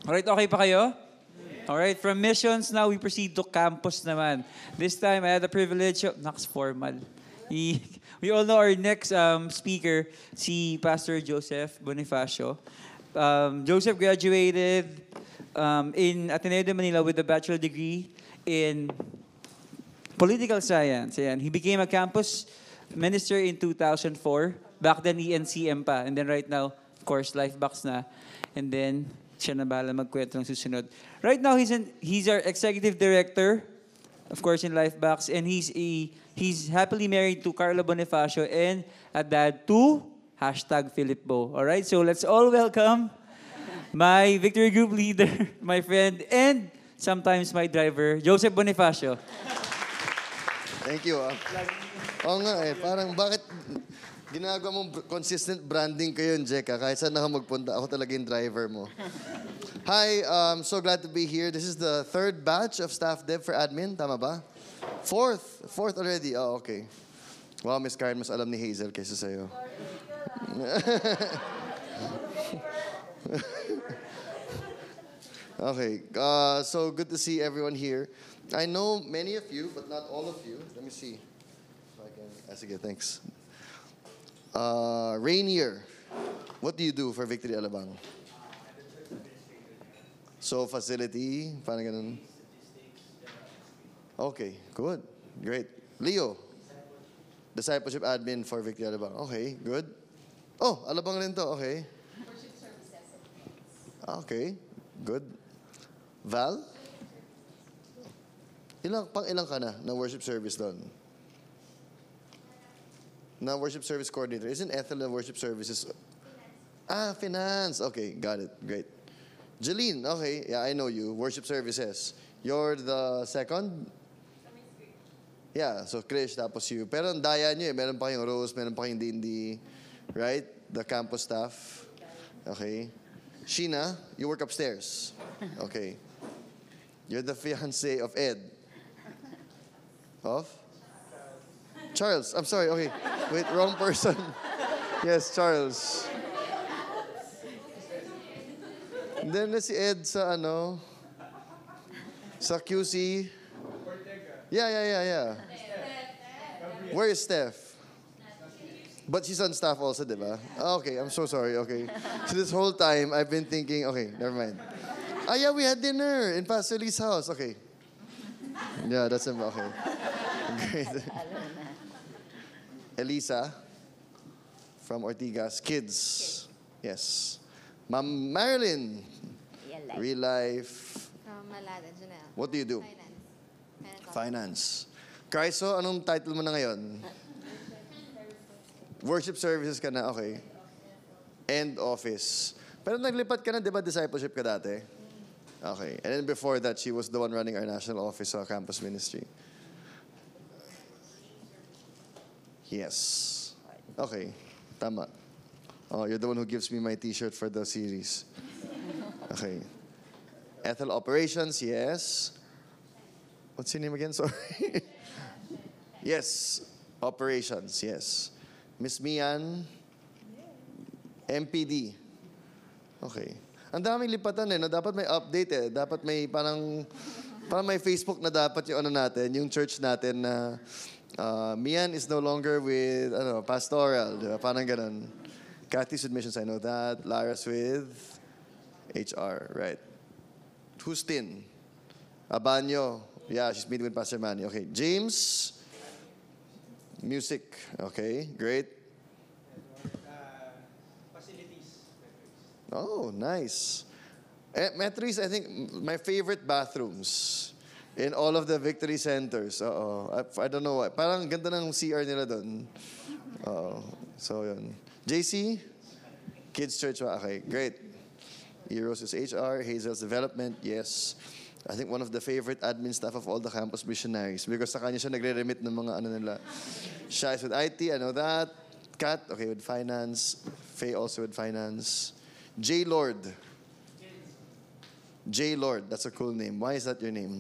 Alright, okay pa kayo? Alright, from missions now we proceed to campus naman. This time I had the privilege of, formal. We all know our next speaker, si Pastor Joseph Bonifacio. Joseph graduated in Ateneo de Manila with a bachelor degree in political science. Ayan. He became a campus minister in 2004. Back then, ENCM pa. And then right now, of course, Lifebox na. And then, siya na bahala magkwento ng susunod. Right now, he's our executive director, of course, in Lifebox. And he's happily married to Carla Bonifacio and a dad to #PhilipBo. Alright, so let's all welcome my Victory Group leader, my friend, and sometimes my driver, Joseph Bonifacio. Thank you. Oo nga parang bakit ginagawa mong consistent branding ko yun, Jeka? Kahit saan ako magpunta, ako talaga yung driver mo. Hi, I'm so glad to be here. This is the third batch of staff dev for admin, tama ba? Fourth already. Oh, okay. Wow, Miss Karen, mas alam ni Hazel kaysa sa'yo. Okay, so good to see everyone here. I know many of you, but not all of you. Let me see. Sige, thanks. Rainier, what do you do for Victory Alabang? So, facility, parang ganun. Okay, good. Great. Leo, discipleship admin for Victory Alabang. Okay, good. Oh, Alabang rin to. Okay. Worship services. Okay, good. Val? Ilang ka na worship service doon? Na worship service coordinator. Isn't Ethel a worship services? Finance. Okay, got it. Great. Jeline, okay. Yeah, I know you. Worship services. You're the second? Yeah, so Krish, tapos you. Pero ang daya nyo meron pa kayong Rose, meron pa kayong D&D. Right? The campus staff. Okay. Sheena, you work upstairs. Okay. You're the fiancé of Ed. Of? Charles. I'm sorry. Okay. Wait, wrong person. Yes, Charles. And then si Ed sa sa QC. Yeah. Where is Steph? But she's on staff also, di ba? Okay, I'm so sorry. Okay. So this whole time, I've been thinking, okay, never mind. Yeah, we had dinner in Pastor Lee's house. Okay. Yeah, that's him. Okay. Great. Elisa from Ortigas. Kids. Yes. Ma'am Marilyn. Real life. From Malada, Janelle. What do you do? Finance. Kaiso, anong title mo na ngayon? Worship services ka na, okay. And office. Pero naglipat ka na, di ba, discipleship ka dati? Okay. And then before that, she was the one running our national office sa campus ministry. Yes. Okay. Tama. Oh, you're the one who gives me my t-shirt for the series. Okay. Ethel Operations, yes. What's your name again? Sorry. Yes. Operations, yes. Miss Mian. MPD. Okay. Ang daming lipatan no? Dapat may update Dapat may parang may Facebook na dapat yung natin, yung church natin na Mian is no longer with pastoral, diba? Parang ganun. Kathy's with missions, I know that. Lara's with HR, right. Who's Tin? Abanyo. Yeah, she's meeting with Pastor Manny. Okay. James. Music. Okay, great. Facilities. Oh, nice. Metris, I think, my favorite bathrooms in all of the Victory Centers. I don't know why. Parang ganda ng CR nila doon. So, yun. JC? Kids Church. Okay, great. Eros is HR. Hazel's Development. Yes. I think one of the favorite admin staff of all the campus missionaries because sa kanya siya nagre-remit ng mga nila. Shai's with IT, I know that. Kat, okay, with finance. Faye also with finance. J. Lord. J. Lord, that's a cool name. Why is that your name?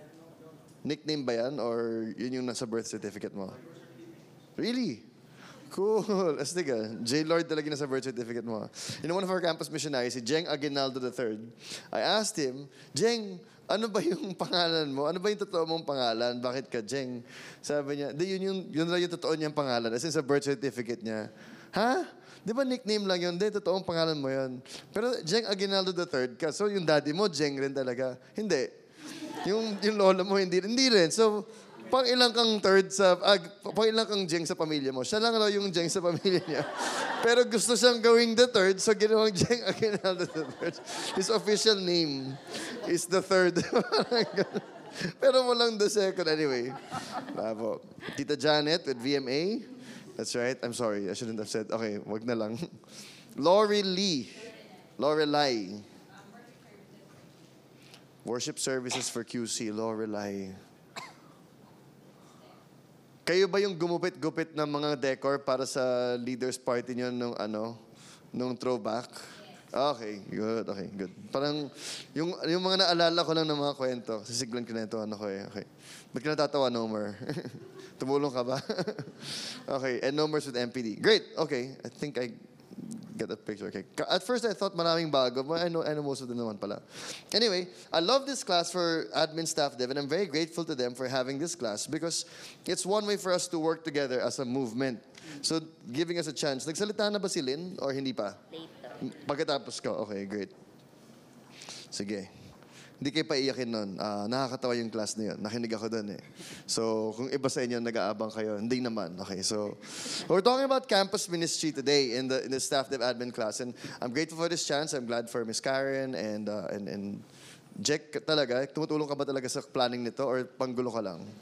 Nickname ba yan or yun yung nasa birth certificate mo? Really? Cool. Astig J-Lord talaga na sa birth certificate mo. You know, one of our campus missionaries, si Jeng Aguinaldo III, I asked him, Jeng, ano ba yung pangalan mo? Ano ba yung totoo mong pangalan? Bakit ka Jeng? Sabi niya, di yun lang yung totoo niyang pangalan. As in sa birth certificate niya. Ha? Di ba nickname lang yun? Di, totoong pangalan mo yun. Pero Jeng Aguinaldo III ka. So yung daddy mo, Jeng rin talaga. Hindi. Yung lola mo, hindi rin. So, pang ilang kang pang ilang kang Jeng sa pamilya mo. Siya lang raw yung Jeng sa pamilya niya. Pero gusto siyang gawing the third, so ginawang Jeng Aguinaldo the third. His official name is the third. Pero walang the second anyway. Bravo. Tita Janet with VMA. That's right. I'm sorry. I shouldn't have said. Okay, wag na lang. Lorelei. Worship services for QC. Lorelei. Kayo ba yung gumupit-gupit ng mga decor para sa leaders party niyo nung throwback? Okay, good. Okay, good. Parang yung mga naalala ko lang ng mga kwento. Sisiglan ko na ito. Okay. Ba't ka natatawa, Nomer? Tumulong ka ba? Okay, and Nomer's with MPD. Great, okay. I think I get that picture. Okay. At first, I thought maraming bago, but I know most of them naman pala. Anyway, I love this class for admin staff dev, and I'm very grateful to them for having this class because it's one way for us to work together as a movement. So, giving us a chance. Nagsalita na ba si Lynn or hindi pa? Later. Pagkatapos ko, okay, great. Sige. Hindi kayo paiyakin nun. Nakakatawa yung class na yun. Nakinig ako dun eh. So, kung iba sa inyo nag-aabang kayo, hindi naman. Okay, so we're talking about campus ministry today in the staff dev admin class. And I'm grateful for this chance. I'm glad for Miss Karen and Jack talaga. Tumutulong ka ba talaga sa planning nito or panggulo ka lang?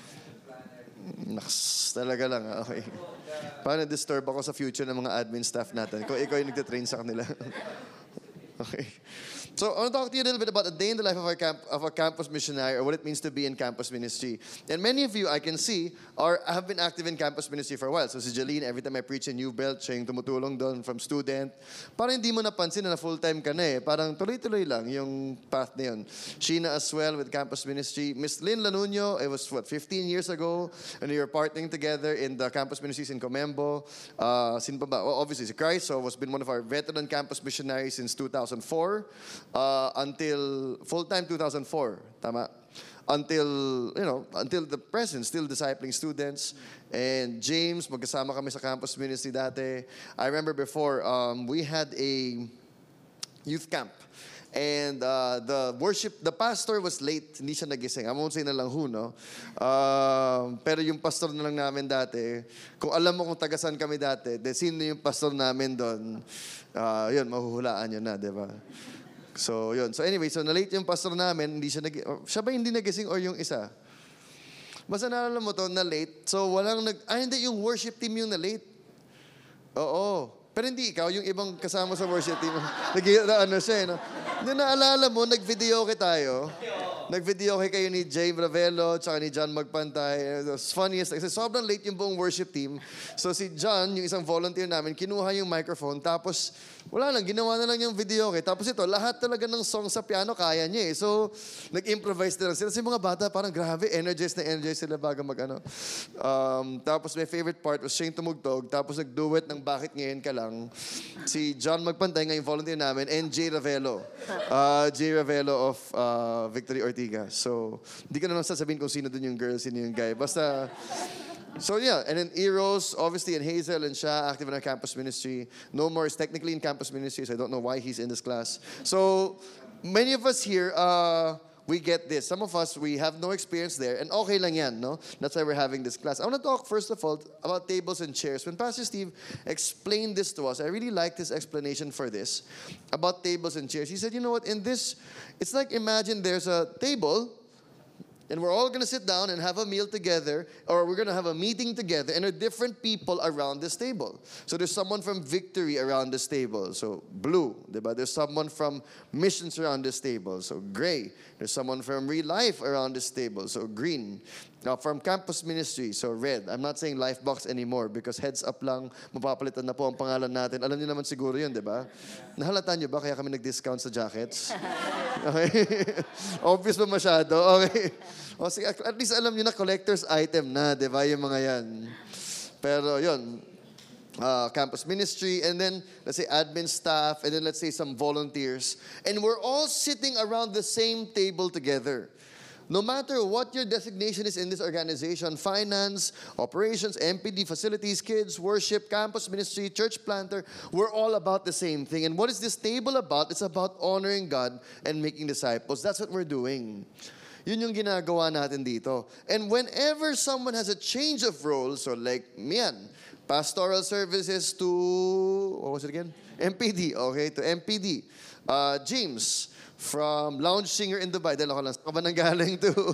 Naks, talaga lang. Okay. Parang na-disturb ako sa future ng mga admin staff natin. Kung ikaw yung nagtitrain sa kanila. Okay. So I want to talk to you a little bit about a day in the life of our campus missionary, or what it means to be in campus ministry. And many of you, I can see, have been active in campus ministry for a while. So si Jeline, every time I preach in New Belt, siya yung tumutulong doon from student. Parang hindi mo napansin na full-time ka na eh. Parang tuloy-tuloy lang yung path na yun. Sheena as well with campus ministry. Miss Lynn Lanuño, it was 15 years ago, and we were partnering together in the campus ministries in Comembo. Sino pa ba? Well, obviously, si Christ has been one of our veteran campus missionaries since 2004. Until full-time 2004, tama? Until the present, still discipling students. And James, magkasama kami sa campus ministry dati. I remember before, we had a youth camp. And the pastor was late, hindi siya nagising. I won't say na lang who, no? Pero yung pastor na lang namin dati, kung alam mo kung tagasan kami dati, sino yung pastor namin doon, yun, mahuhulaan yun na, di ba? So, yun. So, anyway, na-late yung pastor namin, siya ba hindi nagising or yung isa? Basta naalala mo to, na-late. So, hindi, yung worship team yung na-late. Oo. Pero hindi ikaw, yung ibang kasama sa worship team. Naalala mo, nag-video tayo. Nag-video kayo ni Jay Bravelo tsaka ni John Magpantay. It was funniest. Kasi sobrang late yung buong worship team. So si John, yung isang volunteer namin, kinuha yung microphone. Tapos, wala lang, ginawa na lang yung video. Tapos ito, lahat talaga ng song sa piano, kaya niya eh. So, nag-improvise na lang sila. Kasi mga bata, parang grabe, energized sila bago mag-ano. Tapos my favorite part was siya yung tumugtog. Tapos nag-duet ng Bakit Ngayon Ka Lang. Si John Magpantay, ngayong volunteer namin, and Jay Ravelo. Jay Ravelo of Victory Ortigas. So, hindi ka na lang sasabihin kung sino dun yung girl, sino yung guy. Basta, so yeah, and then Eros, obviously, and Hazel and Shah, active in our campus ministry. No More is technically in campus ministry, so I don't know why he's in this class. So, many of us here, we get this. Some of us, we have no experience there, and okay lang yan, no? That's why we're having this class. I want to talk, first of all, about tables and chairs. When Pastor Steve explained this to us, I really liked his explanation for this, about tables and chairs. He said, you know what, in this, it's like imagine there's a table, and we're all going to sit down and have a meal together, or we're going to have a meeting together, and there are different people around this table. So there's someone from Victory around this table, so blue. Diba? There's someone from Missions around this table, so gray. There's someone from Real Life around this table, so green. Now, from Campus Ministry, so red. I'm not saying Lifebox anymore because heads up lang, mapapalitan na po ang pangalan natin. Alam niyo naman siguro yun, di ba? Nahalata niyo ba kaya kami nag-discount sa jackets? Okay. Obvious ba masyado? Okay. O, sige, at least alam niyo na collector's item na, di ba? Yung mga yan. Pero yun, campus ministry, and then let's say admin staff, and then let's say some volunteers. And we're all sitting around the same table together. No matter what your designation is in this organization, finance, operations, MPD, facilities, kids, worship, campus ministry, church planter, we're all about the same thing. And what is this table about? It's about honoring God and making disciples. That's what we're doing. Yun yung ginagawa natin dito. And whenever someone has a change of role, so like Mian, pastoral services to, what was it again? MPD, okay, to MPD. James, from lounge singer in Dubai, dahil ako lang sa kaban galing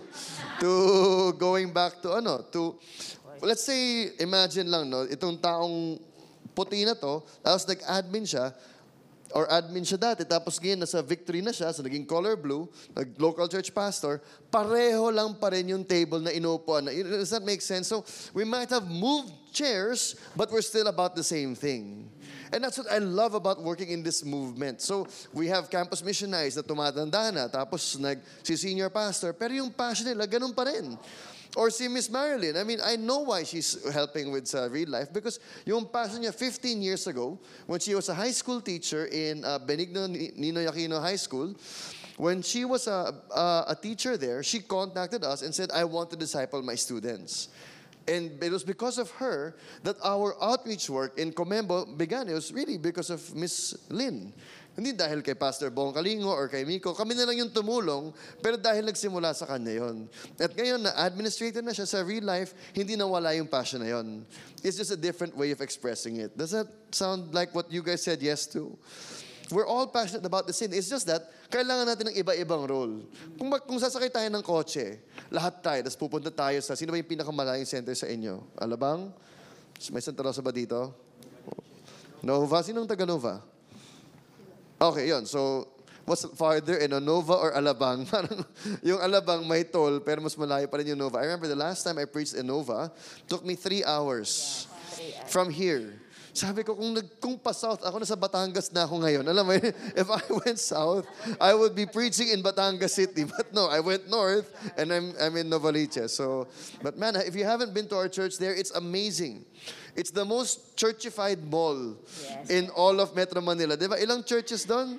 to going back to let's say, imagine lang, no, itong taong puti na to, tapos nag-admin siya, or admin siya dati, tapos ngayon nasa Victory na siya, so naging color blue, nag-local church pastor, pareho lang pa rin yung table na inuupuan. Does that make sense? So, we might have moved chairs, but we're still about the same thing. And that's what I love about working in this movement. So, we have campus missionaries na tumatanda na, tapos si senior pastor, pero yung passion nila, ganun pa rin. Or si Miss Marilyn, I mean, I know why she's helping with Real Life because yung passion niya 15 years ago, when she was a high school teacher in Benigno Ninoy Aquino High School, when she was a teacher there, she contacted us and said, I want to disciple my students. And it was because of her that our outreach work in Comembo began. It was really because of Miss Lynn. Hindi dahil kay Pastor Bong Kalingo or kay Miko. Kami na lang yung tumulong, pero dahil nagsimula sa kanya yon. At ngayon na administrator na siya sa Real Life, hindi nawala yung passion na yon. It's just a different way of expressing it. Does that sound like what you guys said yes to? We're all passionate about the sin. It's just that, kailangan natin ng iba-ibang role. Kung sasakay tayo ng kotse, lahat tayo, tapos pupunta tayo sa, sino ba yung pinakamalayong center sa inyo? Alabang? May Santa Rosa ba dito? Nova? Sinong taga Nova? Okay, yun. So, what's farther in Nova or Alabang? Parang yung Alabang may toll, pero mas malayo pa rin yung Nova. I remember the last time I preached in Nova, took me 3 hours from here. Sabi ko, kung pa-south ako, nasa Batangas na ako ngayon. Alam mo, if I went south, I would be preaching in Batangas City. But no, I went north, and I'm in Novaliches. So, but man, if you haven't been to our church there, it's amazing. It's the most churchified mall in all of Metro Manila. Diba? Ilang churches doon?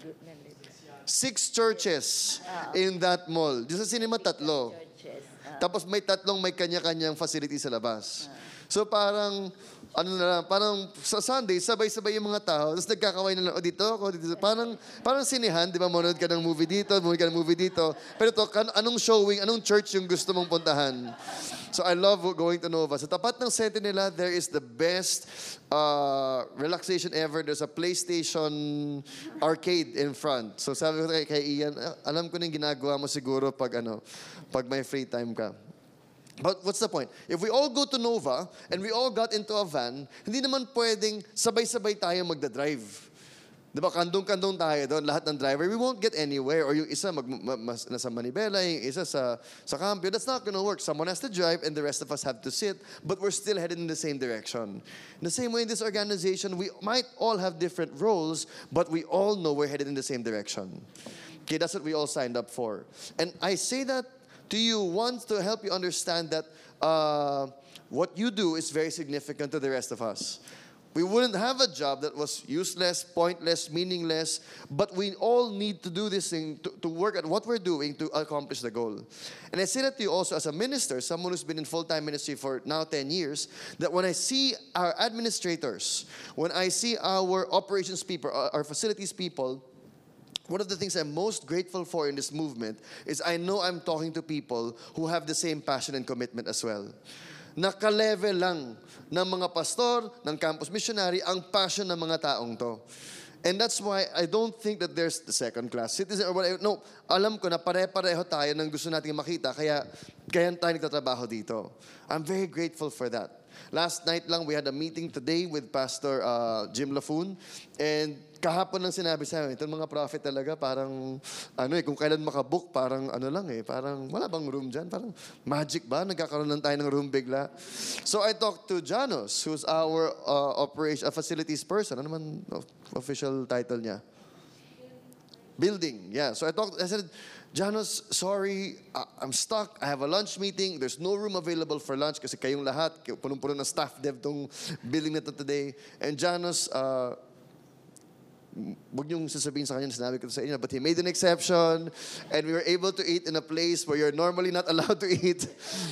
6 churches in that mall. Dito sa cinema, 3. Tapos may 3 may kanya-kanyang facility sa labas. So parang, parang sa Sunday, sabay-sabay yung mga tao, tapos nagkakaway na lang, dito ako, dito. Parang sinihan, di ba, manood ka ng movie dito, Pero to, anong showing, anong church yung gusto mong puntahan? So I love going to Nova. Sa tapat ng setting nila, there is the best relaxation ever. There's a PlayStation arcade in front. So sabi ko kay Ian, alam ko na yung ginagawa mo siguro pag may free time ka. But what's the point? If we all go to Nova and we all got into a van, hindi naman pwedeng sabay-sabay tayo magdadrive. Diba? Kandong-kandong tayo doon, lahat ng driver. We won't get anywhere. Or yung isa nasa Manibela, yung isa sa Campio. That's not gonna work. Someone has to drive and the rest of us have to sit, but we're still headed in the same direction. In the same way in this organization, we might all have different roles, but we all know we're headed in the same direction. Okay, that's what we all signed up for. And I say that to you once to help you understand that what you do is very significant to the rest of us. We wouldn't have a job that was useless, pointless, meaningless, but we all need to do this thing to work at what we're doing to accomplish the goal. And I say that to you also as a minister, someone who's been in full-time ministry for now 10 years, that when I see our administrators, when I see our operations people, our facilities people, one of the things I'm most grateful for in this movement is I know I'm talking to people who have the same passion and commitment as well. Naka-level lang ng mga pastor, ng campus missionary, ang passion ng mga taong to. And that's why I don't think that there's the second-class citizen or whatever. No, alam ko na pare-pareho tayo ng gusto nating makita, kaya tayo nagtatrabaho dito. I'm very grateful for that. Last night lang, we had a meeting today with Pastor Jim Lafun, and kahapon lang sinabi sa amin, itong mga prophet talaga, parang, kung kailan makabook, parang parang wala bang room dyan? Parang magic ba? Nagkakaroon lang tayo ng room bigla. So I talked to Janos, who's our facilities person. Ano man official title niya? building. Yeah. So I said, Janos, sorry, I'm stuck. I have a lunch meeting. There's no room available for lunch kasi kayong lahat, punong-puno ng staff dev tong building na to today. And Janos, wag niyong sasabihin sa kanya na sinabi ko sa inyo, but he made an exception and we were able to eat in a place where you're normally not allowed to eat.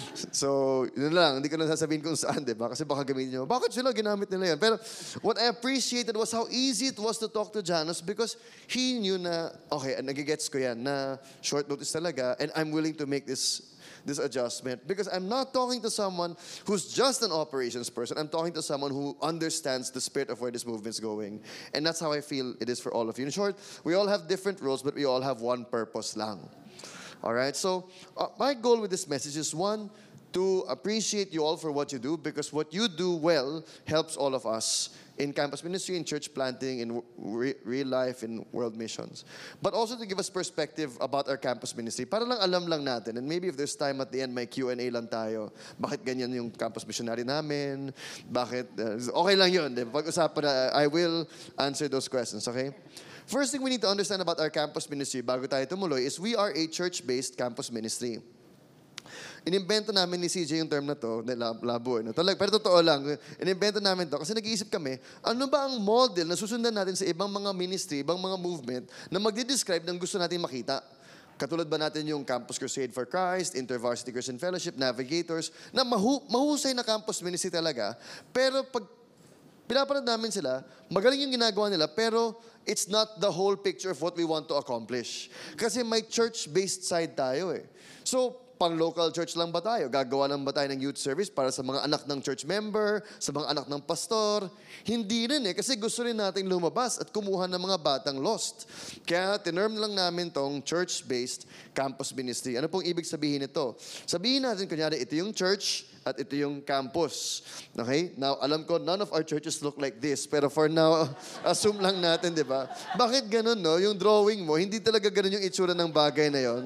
So, yun lang, hindi ko na sasabihin kung saan, diba? Kasi baka gamitin niyo, bakit sila ginamit nila yan? Pero what I appreciated was how easy it was to talk to Janos because he knew na, okay, nagigets ko yan, na short notice talaga and I'm willing to make this adjustment because I'm not talking to someone who's just an operations person. I'm talking to someone who understands the spirit of where this movement's going. And that's how I feel it is for all of you. In short, we all have different roles, but we all have one purpose lang. All right? So, my goal with this message is one, to appreciate you all for what you do because what you do well helps all of us in campus ministry, in church planting, in real life, in world missions. But also to give us perspective about our campus ministry. Para lang alam lang natin. And maybe if there's time at the end, may Q&A lang tayo. Bakit ganyan yung campus missionary namin? Bakit? Okay lang yun. Pag-usapan na, I will answer those questions, okay? First thing we need to understand about our campus ministry bago tayo tumuloy is we are a church-based campus ministry. Inimbento namin ni CJ yung term na to, labo no? Pero totoo lang, inimbento namin to kasi nag-iisip kami, ano ba ang model na susundan natin sa ibang mga ministry, ibang mga movement na magde-describe ng gusto natin makita? Katulad ba natin yung Campus Crusade for Christ, InterVarsity Christian Fellowship, Navigators, na mahusay na campus ministry talaga, pero pag pinapanood namin sila, magaling yung ginagawa nila, pero it's not the whole picture of what we want to accomplish. Kasi may church-based side tayo eh. So, pang local church lang ba tayo? Gagawa lang ba tayo ng youth service para sa mga anak ng church member, sa mga anak ng pastor? Hindi rin eh, kasi gusto rin natin lumabas at kumuha ng mga batang lost. Kaya tinerm lang namin tong church-based campus ministry. Ano pong ibig sabihin nito? Sabihin natin, kunyari, ito yung church at ito yung campus. Okay? Now, alam ko, none of our churches look like this. Pero for now, assume lang natin, di ba? Bakit ganun, no? Yung drawing mo, hindi talaga ganun yung itsura ng bagay na yon.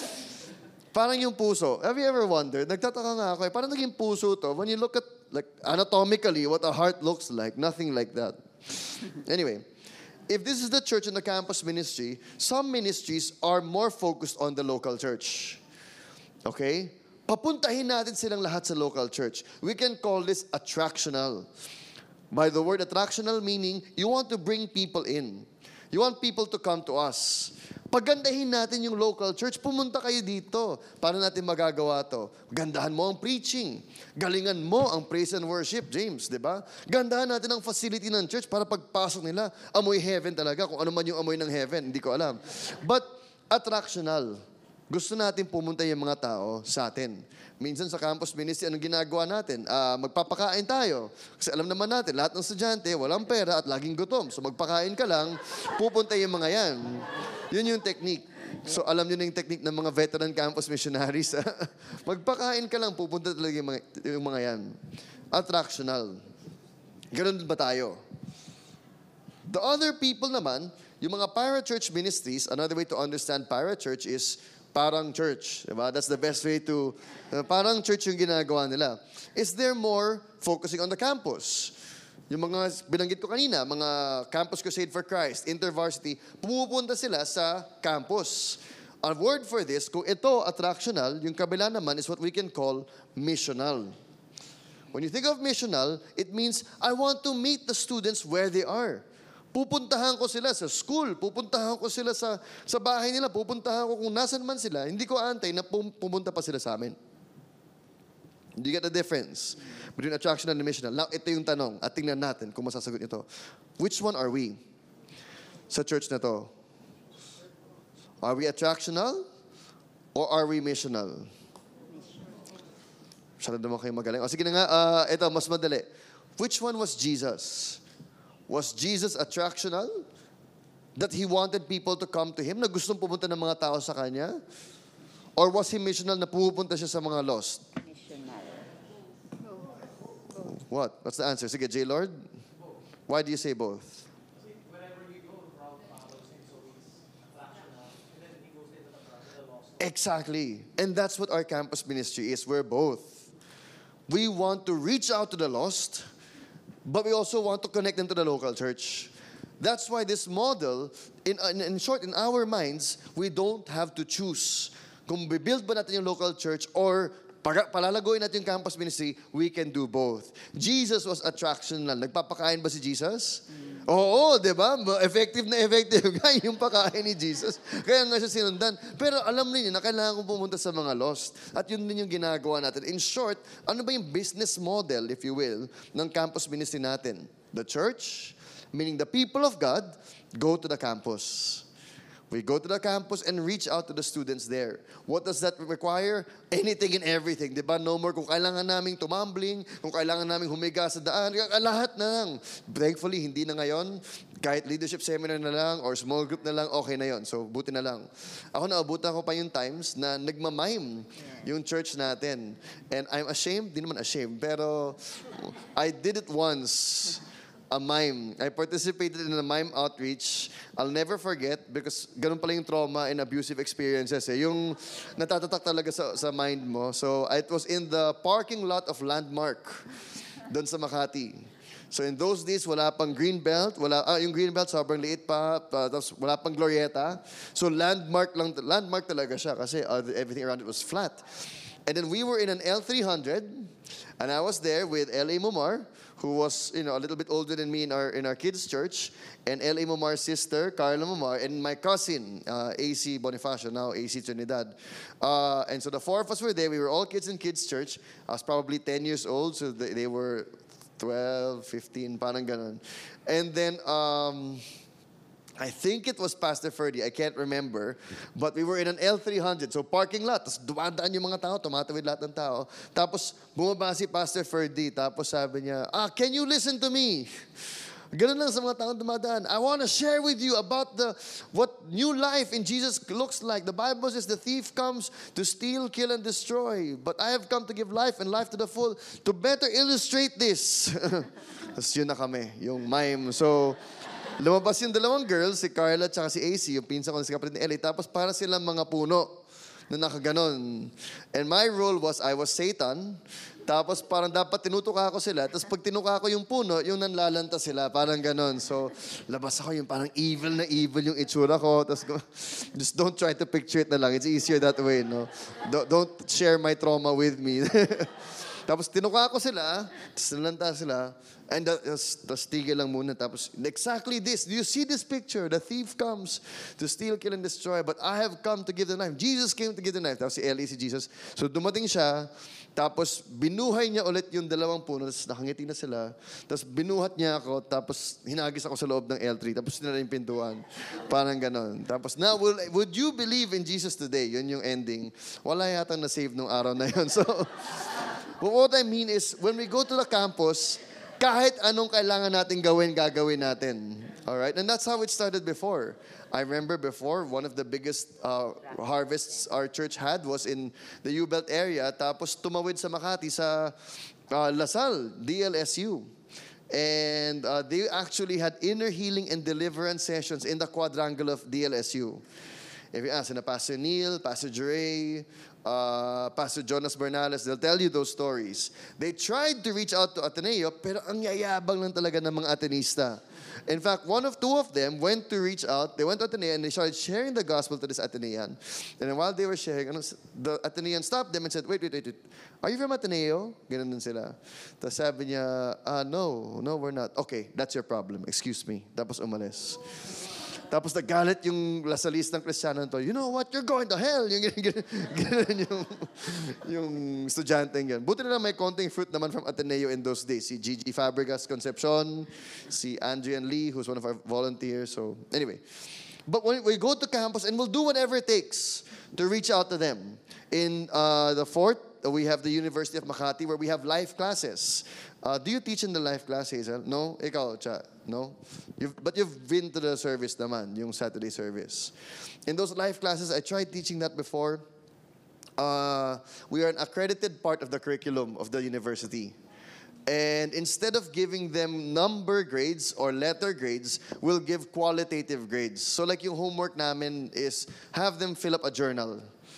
Parang yung puso. Have you ever wondered? Nagtataka nga ako eh. Parang naging puso to. When you look at, like, anatomically, what a heart looks like, nothing like that. Anyway, if this is the church and the campus ministry, some ministries are more focused on the local church. Okay? Papuntahin natin silang lahat sa local church. We can call this attractional. By the word attractional meaning, you want to bring people in. You want people to come to us. Pagandahin natin yung local church, pumunta kayo dito. Paano natin magagawa to? Gandahan mo ang preaching. Galingan mo ang praise and worship, James, di ba? Gandahan natin ang facility ng church para pagpasok nila, amoy heaven talaga. Kung ano man yung amoy ng heaven, hindi ko alam. But attractional. Gusto natin pumunta yung mga tao sa atin. Minsan sa campus ministry, anong ginagawa natin? Magpapakain tayo. Kasi alam naman natin, lahat ng estudyante, walang pera at laging gutom. So magpakain ka lang, pupunta yung mga yan. Yun yung technique. So alam nyo na yung technique ng mga veteran campus missionaries. Magpakain ka lang, pupunta talaga yung mga yan. Attractional. Ganun din ba tayo? The other people naman, yung mga para-church ministries, another way to understand para-church is parang church. Diba? That's the best way to, parang church yung ginagawa nila. Is there more focusing on the campus? Yung mga binanggit ko kanina, mga Campus Crusade for Christ, InterVarsity, pumupunta sila sa campus. A word for this, kung ito attractional, yung kabila naman is what we can call missional. When you think of missional, it means I want to meet the students where they are. Pupuntahan ko sila sa school, pupuntahan ko sila sa bahay nila, pupuntahan ko kung nasan man sila, hindi ko antay na pumunta pa sila sa amin. Do you get the difference between attractional and missional? Now, ito yung tanong at tingnan natin kung masasagot nito. Which one are we sa church na to? Are we attractional or are we missional? Masyado naman kayo magaling. O sige na nga, ito, mas madali. Which one was Jesus? Was Jesus attractional? That He wanted people to come to Him? Na gustong pumunta ng mga tao sa Kanya? Or was He missional na pupunta siya sa mga lost? Missional. What? What's the answer? Sige, J. Lord? Why do you say both? Exactly. And that's what our campus ministry is. We're both. We want to reach out to the lost, but we also want to connect them to the local church. That's why this model, in short, in our minds, we don't have to choose. Kung build ba natin yung local church or palalagoyin natin yung campus ministry, we can do both. Jesus was attraction lang. Nagpapakain ba si Jesus? Oo, di ba? Effective na effective yung pakain ni Jesus. Kaya nga siya sinundan. Pero alam niyo na kailangan kong pumunta sa mga lost. At yun din yung ginagawa natin. In short, ano ba yung business model, if you will, ng campus ministry natin? The church, meaning the people of God, go to the campus. We go to the campus and reach out to the students there. What does that require? Anything and everything. Diba? No more kung kailangan naming tumambling, kung kailangan naming humiga sa daan, lahat na lang. Thankfully, hindi na ngayon. Kahit leadership seminar na lang or small group na lang, okay na yon. So, buti na lang. Ako naabutan ko pa yung times na nagmamime yung church natin. And I'm ashamed, di naman ashamed, pero I did it once. A mime. I participated in a mime outreach. I'll never forget because ganun pala yung trauma and abusive experiences. Yung natatatak talaga sa mind mo. So it was in the parking lot of Landmark doon sa Makati. So in those days, wala pang Greenbelt. Yung Greenbelt, sobrang liit pa. Tapos wala pang Glorieta. So landmark talaga siya kasi everything around it was flat. And then we were in an L300 and I was there with L.A. Momar, who was, a little bit older than me in our kids' church, and L.A. Momar's sister, Carla Momar, and my cousin, A.C. Bonifacio, now A.C. Trinidad. And so the four of us were there. We were all kids in kids' church. I was probably 10 years old, so they were 12, 15, parang ganon. And then, I think it was Pastor Ferdy. I can't remember. But we were in an L300. So parking lot. Tapos dumadaan yung mga tao. Tumatawid lahat ng tao. Tapos bumaba si Pastor Ferdy. Tapos sabi niya, can you listen to me? Ganun lang sa mga taong dumadaan. I want to share with you about what new life in Jesus looks like. The Bible says the thief comes to steal, kill, and destroy. But I have come to give life and life to the full. To better illustrate this. Tapos yun na kami. Yung mime. So, lumabas yung dalawang girls, si Carla at si AC, yung pinsan ko na si kapatid ni Ellie. Tapos para silang mga puno na nakaganon. And my role was, I was Satan. Tapos parang dapat tinutuka ko sila. Tapos pag tinuka ko yung puno, yung nanlalanta sila. Parang ganon. So, labas ako yung parang evil na evil yung itsura ko. Tapos, just don't try to picture it na lang. It's easier that way, no? Don't share my trauma with me. Tapos tinuka ko sila, tapos nalanta sila, and tapos tigil lang muna. Tapos, exactly this. Do you see this picture? The thief comes to steal, kill, and destroy, but I have come to give the knife. Jesus came to give the knife. Tapos si Ellie, si Jesus. So dumating siya, tapos binuhay niya ulit yung dalawang puno, tapos nakangiti na sila. Tapos binuhat niya ako, tapos hinagis ako sa loob ng L3, tapos sinala yung pintuan. Parang ganon. Tapos, now, would you believe in Jesus today? Yun yung ending. Wala yata na-save nung araw na yun. So, but what I mean is, when we go to the campus, kahit anong kailangan natin gagawin natin. Alright? And that's how it started before. I remember before, one of the biggest harvests our church had was in the U-Belt area. Tapos tumawid sa Makati sa Lasal, DLSU. And they actually had inner healing and deliverance sessions in the quadrangle of DLSU. If you ask Pastor Neil, Pastor Jure, Pastor Jonas Bernales, they'll tell you those stories. They tried to reach out to Ateneo, pero ang yayabang lang talaga ng mga Atenista. In fact, two of them went to reach out. They went to Ateneo and they started sharing the gospel to this Atenean. And then while they were sharing, the Atenean stopped them and said, wait. Are you from Ateneo? Ganun din sila. Tapos sabi niya, no, we're not. Okay, that's your problem. Excuse me. Tapos umalis. Tapos nagalit yung lasalistang Kristiyano nito, you know what, you're going to hell. Yung estudyanteng yan. Buti na lang may konting fruit naman from Ateneo in those days. Si Gigi Fabregas Concepcion, si Andrian Lee, who's one of our volunteers. So anyway. But when we go to campus and we'll do whatever it takes to reach out to them. In the fort, we have the University of Makati where we have life classes. Do you teach in the life class, Hazel? No? Ikaw, Cha? No? But you've been to the service naman, yung Saturday service. In those life classes, I tried teaching that before. We are an accredited part of the curriculum of the university. And instead of giving them number grades or letter grades, we'll give qualitative grades. So like yung homework namin is have them fill up a journal.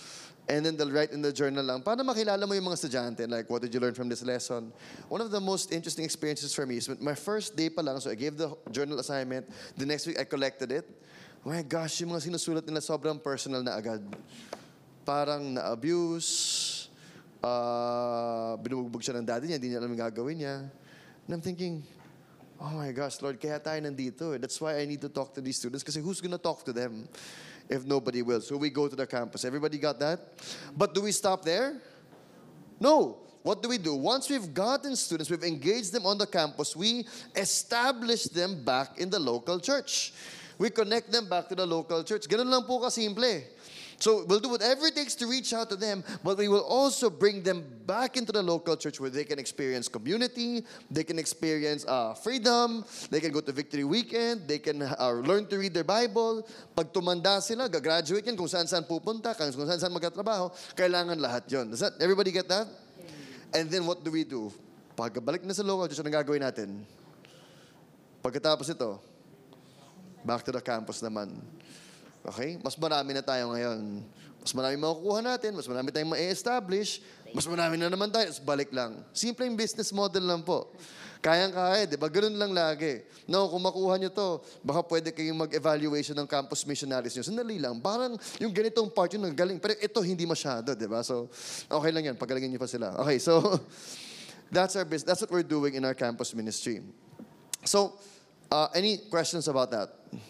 And then they'll write in the journal lang para makilala mo yung mga estudyante. Like, what did you learn from this lesson? One of the most interesting experiences for me is my first day pa lang, so I gave the journal assignment. The next week, I collected it. Oh my gosh, yung mga sinusulat nila sobrang personal na agad. Parang na-abuse, binubugbog siya ng daddy niya, hindi niya alam yung gagawin niya. And I'm thinking, oh my gosh, Lord, kaya tayo nandito. That's why I need to talk to these students kasi who's gonna talk to them if nobody will? So we go to the campus. Everybody got that? But do we stop there? No. What do we do? Once we've gotten students, we've engaged them on the campus, we establish them back in the local church. We connect them back to the local church. Ganun lang po kasimple. So we'll do whatever it takes to reach out to them, but we will also bring them back into the local church where they can experience community, they can experience freedom, they can go to Victory Weekend, they can learn to read their Bible. Pag tumanda sila, gagraduate yan, kung saan-saan pupunta, kung saan-saan magkatrabaho, kailangan lahat yon. Does that, everybody get that? And then what do we do? Pagkabalik na sa local church, anong gagawin natin? Pagkatapos ito, back to the campus naman. Okay? Mas marami na tayo ngayon. Mas marami makukuha natin, mas marami tayong ma-establish, mas marami na naman tayo, balik lang. Simpleng business model lang po. Kayang-kaya, di ba? Ganun lang lagi. No, kung makuha nyo to, baka pwede kayong mag-evaluation ng campus missionaries nyo. Sandali lang. Parang yung ganitong part yun, ang galing. Pero ito, hindi masyado, di ba? So, okay lang yan. Pagalingin nyo pa sila. Okay, so, that's our business. That's what we're doing in our campus ministry. So, any questions about that?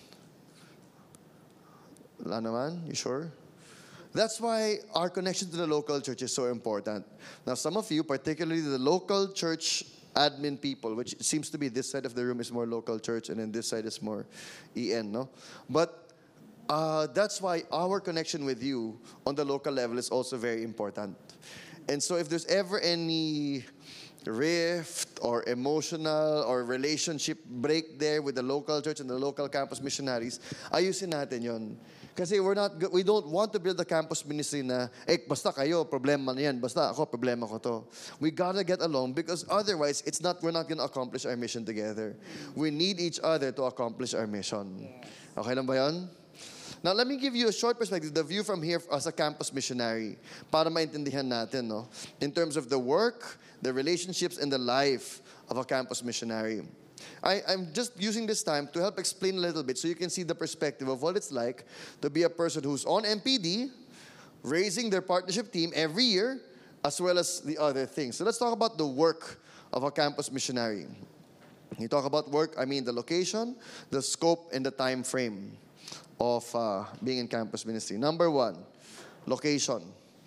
Wala naman? You sure? That's why our connection to the local church is so important. Now, some of you, particularly the local church admin people, which seems to be this side of the room is more local church and then this side is more EN, no? But that's why our connection with you on the local level is also very important. And so if there's ever any rift or emotional or relationship break there with the local church and the local campus missionaries, ayusin natin yon. Kasi we don't want to build a campus ministry na, basta kayo, problema na yan. Basta ako, problema ko to. We gotta get along because otherwise, we're not gonna accomplish our mission together. We need each other to accomplish our mission. Okay lang ba yun? Now, let me give you a short perspective, the view from here as a campus missionary, para maintindihan natin, no? In terms of the work, the relationships, and the life of a campus missionary. I'm just using this time to help explain a little bit so you can see the perspective of what it's like to be a person who's on MPD, raising their partnership team every year, as well as the other things. So let's talk about the work of a campus missionary. You talk about work, I mean the location, the scope, and the time frame of being in campus ministry. Number one, location.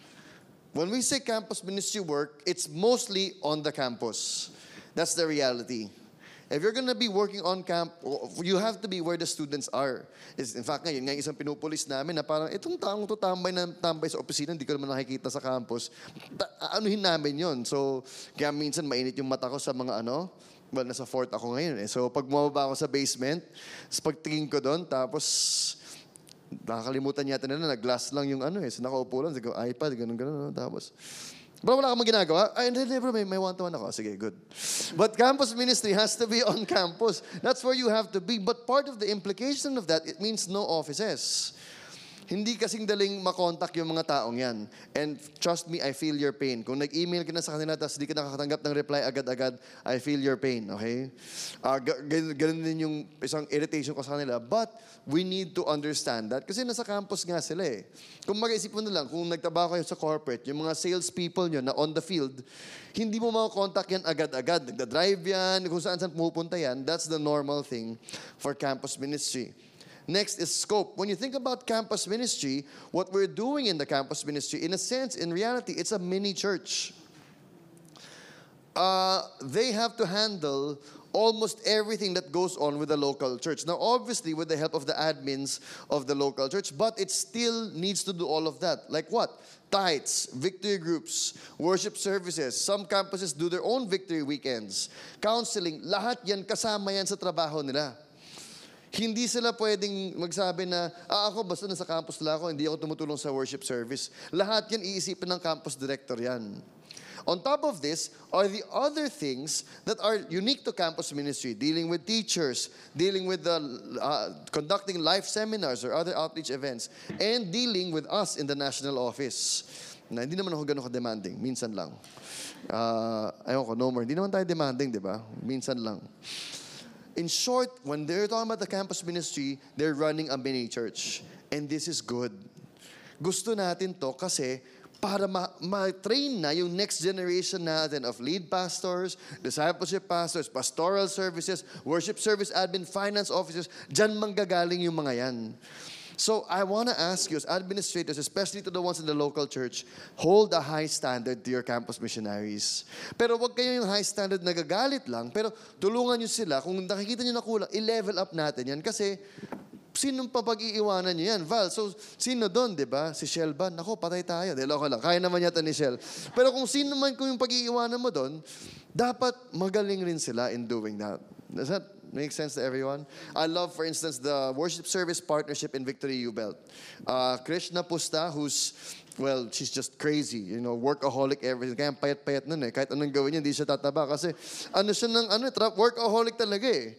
When we say campus ministry work, it's mostly on the campus. That's the reality. If you're gonna be working on camp, you have to be where the students are. In fact, ngayon, isang pinupulis namin na parang, itong taong to tambay sa opisina, hindi ko naman nakikita sa campus. Anuhin namin yon. So, kaya minsan mainit yung mata ko sa mga nasa fourth ako ngayon eh. So, pag bumaba ako sa basement, pagtingin ko doon, tapos, nakakalimutan yata nila, nag-glass lang yung so nakaupo lang, sige, iPad, ganun, tapos, bro, wala kang ginagawa? Ay, hindi, bro, may one-to-one ako. Sige, good. But campus ministry has to be on campus. That's where you have to be. But part of the implication of that, it means no offices. Hindi kasing daling makontak yung mga taong yan. And trust me, I feel your pain. Kung nag-email ka na sa kanila tapos di ka nakakatanggap ng reply agad-agad, I feel your pain, okay? Ganun din yung isang irritation ko sa kanila. But we need to understand that kasi nasa campus nga sila eh. Kung mag-isip mo na lang, kung nagtrabaho kayo sa corporate, yung mga salespeople nyo na on the field, hindi mo makakontak yan agad-agad. Nagda-drive yan, kung saan-saan pumupunta yan. That's the normal thing for campus ministry. Next is scope. When you think about campus ministry, what we're doing in the campus ministry, in a sense, in reality, it's a mini church. They have to handle almost everything that goes on with the local church. Now, obviously, with the help of the admins of the local church, but it still needs to do all of that. Like what? Tithes, victory groups, worship services. Some campuses do their own victory weekends. Counseling, lahat yan kasama yan sa trabaho nila. Hindi sila pwedeng magsabi na, ako basta nasa campus lang ako, hindi ako tumutulong sa worship service. Lahat yan iisipin ng campus director yan. On top of this are the other things that are unique to campus ministry, dealing with teachers, dealing with conducting live seminars or other outreach events, and dealing with us in the national office. Na hindi naman ako ganun ka-demanding, minsan lang. Ayaw ko, no more. Hindi naman tayo demanding, di ba? Minsan lang. In short, when they're talking about the campus ministry, they're running a mini church. And this is good. Gusto natin to kasi para ma-train na yung next generation natin of lead pastors, discipleship pastors, pastoral services, worship service admin, finance officers, dyan manggagaling yung mga yan. So I want to ask you as administrators, especially to the ones in the local church, hold a high standard to your campus missionaries. Pero wag kayo yung high standard nagagalit lang, pero tulungan nyo sila. Kung nakikita nyo na kulang, i-level up natin yan. Kasi sinong papag-iiwanan nyo yan? Val, so sino doon, di ba? Si Shelban. Ako, patay tayo. Dahil okay lang. Kaya naman yata ni Shel. Pero kung sino man kung yung pag-iiwanan mo doon, dapat magaling rin sila in doing that. Does that make sense to everyone? I love, for instance, the worship service partnership in Victory U-Belt. Krishna Pusta, who's, well, she's just crazy. You know, workaholic, everything. Kaya payat-payat nun eh. Kahit anong gawin niya, hindi siya tataba. Kasi ano siya ng, workaholic talaga eh.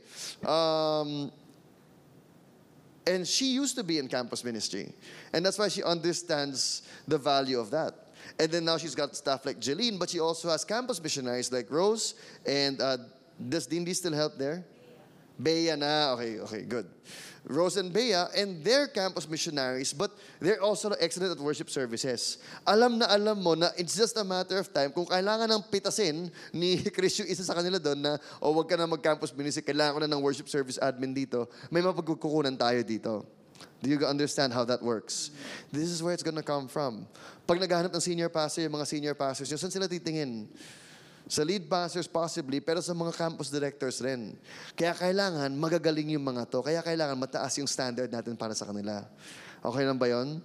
And she used to be in campus ministry. And that's why she understands the value of that. And then now she's got staff like Jeline, but she also has campus missionaries like Rose. And does Dindi still help there? Bea na. Okay, good. Rose and Bea, and they're campus missionaries, but they're also excellent at worship services. Alam mo na it's just a matter of time kung kailangan ng pitasin ni Chris yung isa sa kanila doon na, wag ka na mag-campus ministry, kailangan ko na ng worship service admin dito, may mapagkukunan tayo dito. Do you understand how that works? This is where it's gonna come from. Pag naghahanap ng senior pastor, yung mga senior pastors, yung saan sila titingin? Sa lead pastors possibly, pero sa mga campus directors rin. Kaya kailangan magagaling yung mga to. Kaya kailangan mataas yung standard natin para sa kanila. Okay lang ba yun?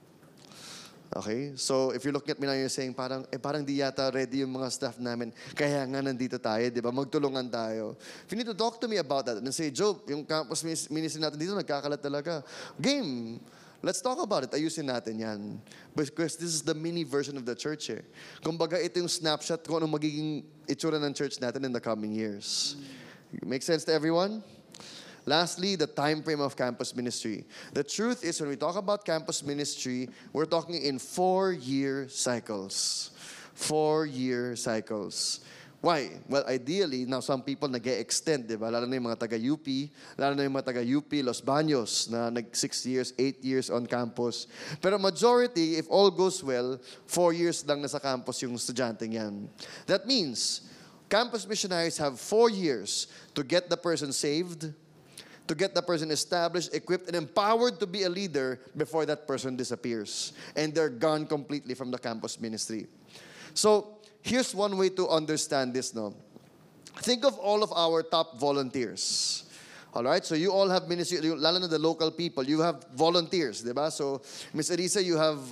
Okay? So, if you're looking at me now, you're saying, parang di yata ready yung mga staff namin. Kaya nga nandito tayo, di ba? Magtulungan tayo. If you need to talk to me about that, and say, Joe, yung campus ministry natin dito, nagkakalat talaga. Game! Let's talk about it. Ayusin natin yan. Because this is the mini version of the church eh. Kumbaga, ito yung snapshot kung anong magiging itsura ng church natin in the coming years. Make sense to everyone? Lastly, the time frame of campus ministry. The truth is, when we talk about campus ministry, we're talking in 4-year cycles. 4-year cycles. Why? Well, ideally, now some people nag-e-extend, di ba? Lalo na yung mga taga-UP, lalo na yung mga taga-UP, Los Baños, na 6 years, 8 years on campus. Pero majority, if all goes well, 4 years lang nasa campus yung estudyante yan. That means, campus missionaries have 4 years to get the person saved, to get the person established, equipped, and empowered to be a leader before that person disappears. And they're gone completely from the campus ministry. So, here's one way to understand this, no? Think of all of our top volunteers. All right? So you all have ministry, lalo na the local people, you have volunteers, di ba? So, Miss Arisa, you have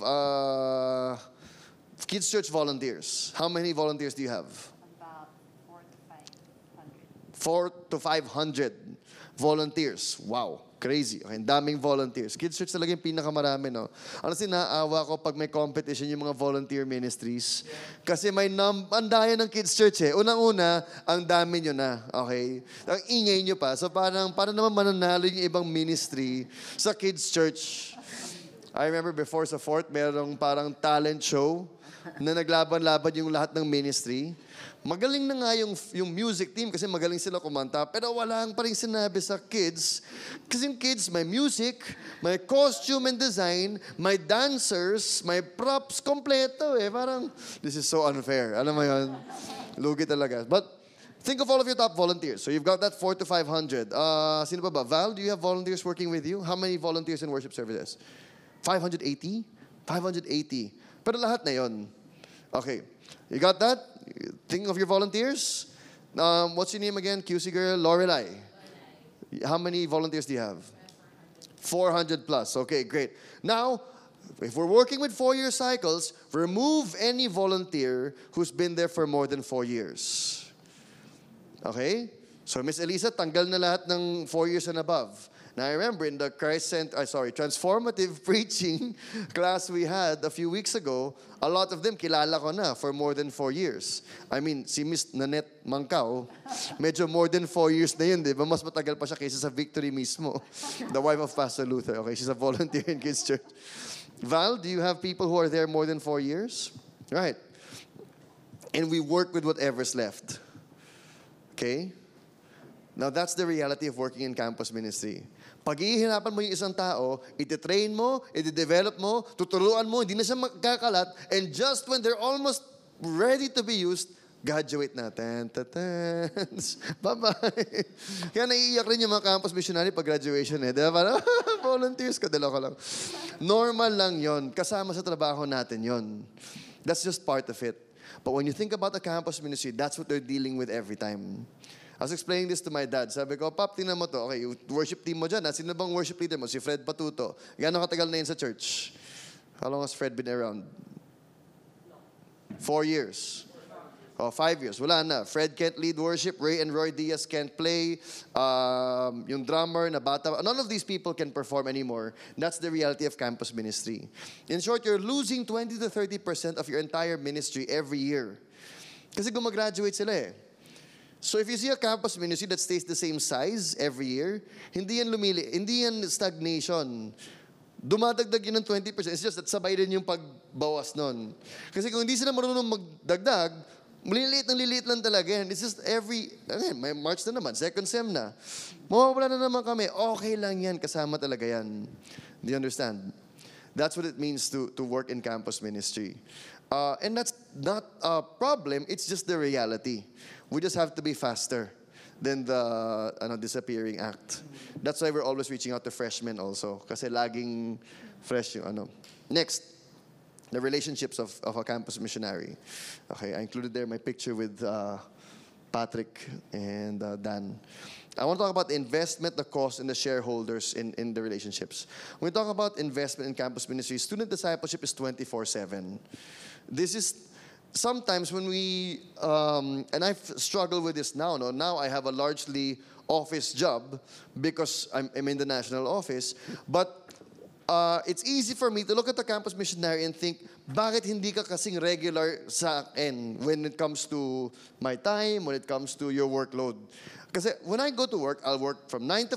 Kids Church volunteers. How many volunteers do you have? About 400 to 500. 400 to 500 volunteers. Wow. Crazy. Okay, daming volunteers. Kids Church talaga yung pinakamarami, no? Ano sinaawa ko pag may competition yung mga volunteer ministries? Kasi may ang daya ng Kids Church eh. Unang-una, ang dami nyo na. Okay? Ang ingay nyo pa. So parang naman mananalo yung ibang ministry sa Kids Church. I remember before sa Fort, merong parang talent show na naglaban-laban yung lahat ng ministry. Magaling na nga yung music team kasi magaling sila kumanta, pero wala pa rin sinabi sa kids. Kasi yung kids, may music, may costume and design, may dancers, may props, kompleto eh. Parang, this is so unfair. Alam mo yun? Lugi talaga. But, think of all of your top volunteers. So you've got that 400 to 500. Sino pa ba? Val, do you have volunteers working with you? How many volunteers in worship services? 580? 580. Pero lahat na yun. Okay. You got that? Thinking of your volunteers? What's your name again? QC girl, Lorelai. How many volunteers do you have? 400 plus. Okay, great. Now, if we're working with 4-year cycles, remove any volunteer who's been there for more than 4 years. Okay? So, Miss Elisa, tanggal na lahat ng 4 years and above. Now, I remember in the transformative preaching class we had a few weeks ago, a lot of them kilala ko na for more than 4 years. I mean, si Miss Nanette Mangkao, medyo more than 4 years na yun, di ba? Mas matagal pa siya kaysa sa Victory mismo. The wife of Pastor Luther. Okay, she's a volunteer in Kids Church. Val, do you have people who are there more than 4 years? Right. And we work with whatever's left. Okay? Now, that's the reality of working in campus ministry. Pag ihihirapan mo yung isang tao, ititrain mo, iti-develop mo, tuturuan mo, hindi na siya magkakalat, and just when they're almost ready to be used, graduate na. Bye-bye. Kaya naiiyak rin yung mga campus missionary pag graduation eh. Diba? Parang, volunteers ka, dalawa ka lang. Normal lang yon. Kasama sa trabaho natin yon. That's just part of it. But when you think about the campus ministry, that's what they're dealing with every time. I was explaining this to my dad. Sabi ko, Pap, tingnan mo to. Okay, yung worship team mo dyan. Sino bang worship leader mo? Si Fred Patuto. Gano'ng katagal na yun sa church? How long has Fred been around? 4 years. 5 years. Wala na. Fred can't lead worship. Ray and Roy Diaz can't play. Yung drummer na bata. None of these people can perform anymore. That's the reality of campus ministry. In short, you're losing 20 to 30% of your entire ministry every year. Kasi gumagraduate sila eh. So if you see a campus ministry that stays the same size every year, hindi yan stagnation. Dumadagdag yun ng 20%. It's just that sabay rin yung pagbawas nun. Kasi kung hindi sila marunong magdagdag, liliit lang talaga yan. It's just may March na naman, second sem na. Mawawala na naman kami. Okay lang yan, kasama talaga yan. Do you understand? That's what it means to work in campus ministry. And that's not a problem, it's just the reality. We just have to be faster than the disappearing act. That's why we're always reaching out to freshmen also. Kasi laging fresh yung Next, the relationships of a campus missionary. Okay, I included there my picture with Patrick and Dan. I want to talk about the investment, the cost, and the shareholders in the relationships. When we talk about investment in campus ministry, student discipleship is 24/7. This is sometimes when we, and I've struggled with this now. No? Now I have a largely office job because I'm in the national office. But it's easy for me to look at the campus missionary and think, bakit hindi ka kasing regular sa akin when it comes to my time, when it comes to your workload? Kasi when I go to work, I'll work from 9 to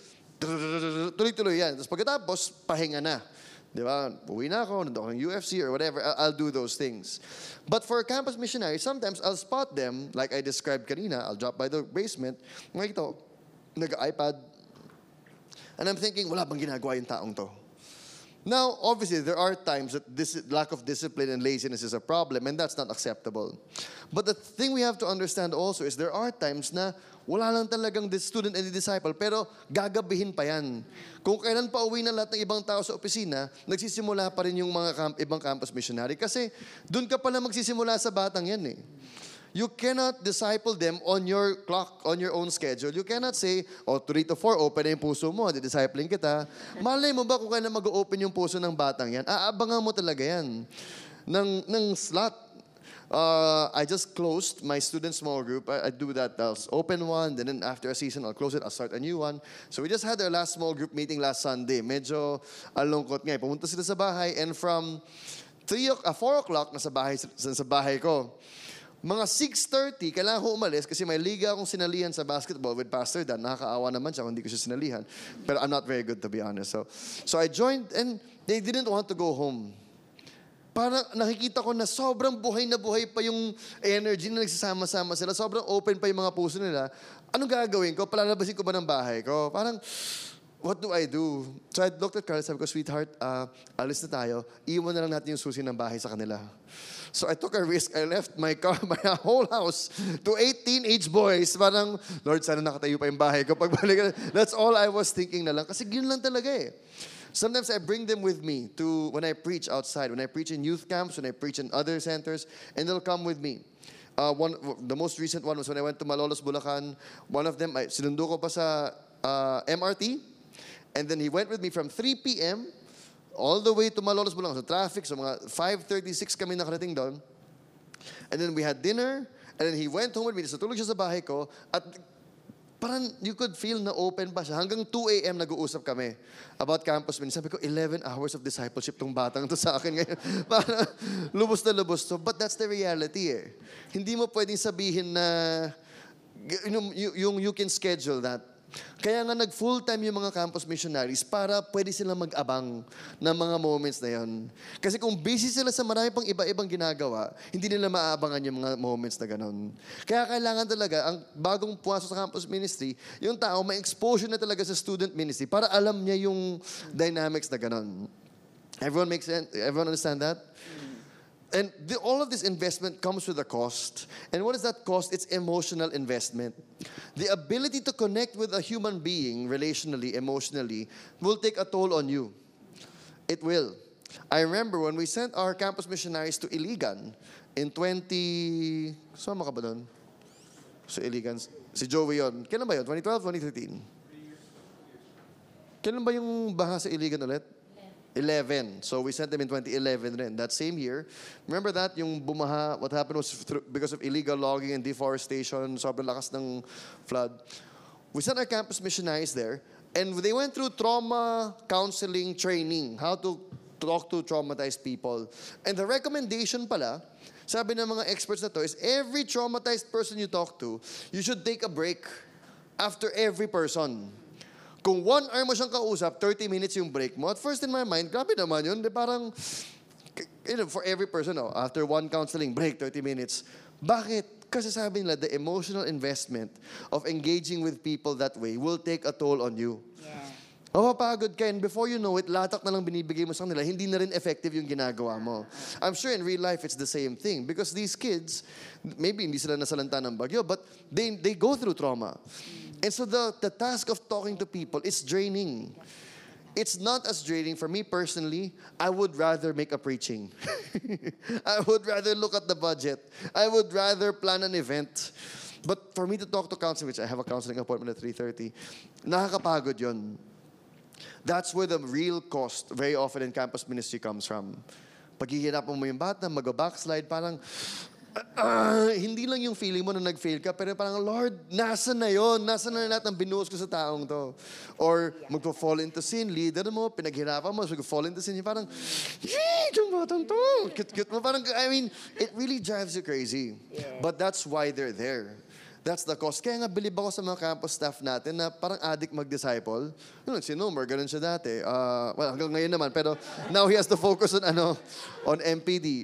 5, tuloy-tuloy yan. Tapos pagkatapos, pahinga na. Di ba? Uwi na ako, nandun ako ng UFC or whatever, I'll do those things. But for a campus missionary, sometimes I'll spot them, like I described kanina, I'll drop by the basement, makikita ko, nag-iPad, and I'm thinking, wala bang ginagawa yung taong to? Now, obviously, there are times that this lack of discipline and laziness is a problem, and that's not acceptable. But the thing we have to understand also is there are times na wala lang talagang the student and the disciple, pero gagabihin pa yan. Kung kailan pa uwi na lahat ng ibang tao sa opisina, nagsisimula pa rin yung mga ibang campus missionary. Kasi doon ka pala magsisimula sa batang yan eh. You cannot disciple them on your clock, on your own schedule. You cannot say, 3 to 4, open na yung puso mo, di-discipling kita. Malay mo ba kung kailan mag-open yung puso ng batang yan? Aabangan mo talaga yan ng slot. I just closed my student small group. I do that. I'll open one, then after a season, I'll close it. I'll start a new one. So we just had our last small group meeting last Sunday. Medyo alungkot nga. Pumunta sila sa bahay, and from 4 o'clock, nasa bahay ko. Mga 6:30, kailangan ko umalis kasi may liga akong sinalihan sa basketball with Pastor Dan. Nakakaawa naman siya kung hindi ko siya sinalihan. Pero I'm not very good, to be honest. So I joined, and they didn't want to go home. Parang nakikita ko na sobrang buhay na buhay pa yung energy na nagsasama-sama sila. Sobrang open pa yung mga puso nila. Anong gagawin ko? Palalabasin ko ba ng bahay ko? Parang, what do I do? So I looked at Carl, sabi ko, sweetheart, alis na tayo. Iwan na lang natin yung susi ng bahay sa kanila. So I took a risk. I left my car, my whole house to 8 teenage boys. Parang, Lord, sana nakatayo pa yung bahay ko. Pagbalik, that's all I was thinking na lang. Kasi yun lang talaga eh. Sometimes I bring them with me to when I preach outside, when I preach in youth camps, when I preach in other centers, and they'll come with me. The most recent one was when I went to Malolos, Bulacan. One of them, sinundo ko pa sa MRT, and then he went with me from 3 p.m. all the way to Malolos, Bulacan. So traffic, so mga 5:36 kami nakarating doon. And then we had dinner, and then he went home with me. So tulog siya sa bahay ko, at parang you could feel na open pa siya. Hanggang 2 a.m. nag-uusap kami about campus ministry. Sabi ko, 11 hours of discipleship tong batang to sa akin ngayon. Parang lubos na lubos to. But that's the reality eh. Hindi mo pwedeng sabihin na you can schedule that. Kaya nga nag-full-time yung mga campus missionaries para pwede silang mag-abang ng mga moments na yon. Kasi kung busy sila sa marami pang iba-ibang ginagawa, hindi nila maaabangan yung mga moments na ganon. Kaya kailangan talaga, ang bagong pumasok sa campus ministry, yung tao may exposure na talaga sa student ministry para alam niya yung dynamics na ganon. Everyone make sense? Everyone understand that? And all of this investment comes with a cost. And what is that cost? It's emotional investment. The ability to connect with a human being relationally, emotionally, will take a toll on you. It will. I remember when we sent our campus missionaries to Iligan in 20... Saan ka ba doon? Sa Iligan. Si Joey yun. Kailan ba yun? 2012, 2013? Kailan ba yung baha sa Iligan ulit? 11. So we sent them in 2011 rin. That same year. Remember that? Yung bumaha, what happened was because of illegal logging and deforestation, sobrang lakas ng flood. We sent our campus missionaries there, and they went through trauma counseling training, how to talk to traumatized people. And the recommendation pala, sabi ng mga experts na to, is every traumatized person you talk to, you should take a break after every person. Kung 1 hour mo siyang kausap, 30 minutes yung break mo. At first in my mind, grabe naman yun. De parang, for every person, after one counseling break, 30 minutes. Bakit? Kasi sabi nila, the emotional investment of engaging with people that way will take a toll on you. Mapapagod ka, and before you know it, latak na lang binibigay mo sa kanila, hindi na rin effective yung ginagawa mo. I'm sure in real life, it's the same thing. Because these kids, maybe hindi sila nasalanta ng bagyo, but they go through trauma. And so the task of talking to people is draining. It's not as draining for me personally. I would rather make a preaching. I would rather look at the budget. I would rather plan an event. But for me to talk to counseling, which I have a counseling appointment at 3:30, nakakapagod yun. That's where the real cost very often in campus ministry comes from. Paghihirapan mo yung bata, mag-backslide, parang hindi lang yung feeling mo na nag-fail ka, pero parang, Lord, nasa na yun? Nasa na lahat ng binuhos ko sa taong to? Or magpo-fall into sin, leader mo, pinaghirapan mo, mag-fall into sin, parang, yee, yung batang to, cute-cute mo. Parang, I mean, it really drives you crazy. But that's why they're there. That's the cost. Kaya nga, bilib ako sa mga campus staff natin na parang addict mag-disciple. Si Nomer, ganun siya dati. Well, hanggang ngayon naman. Pero now he has to focus on MPD.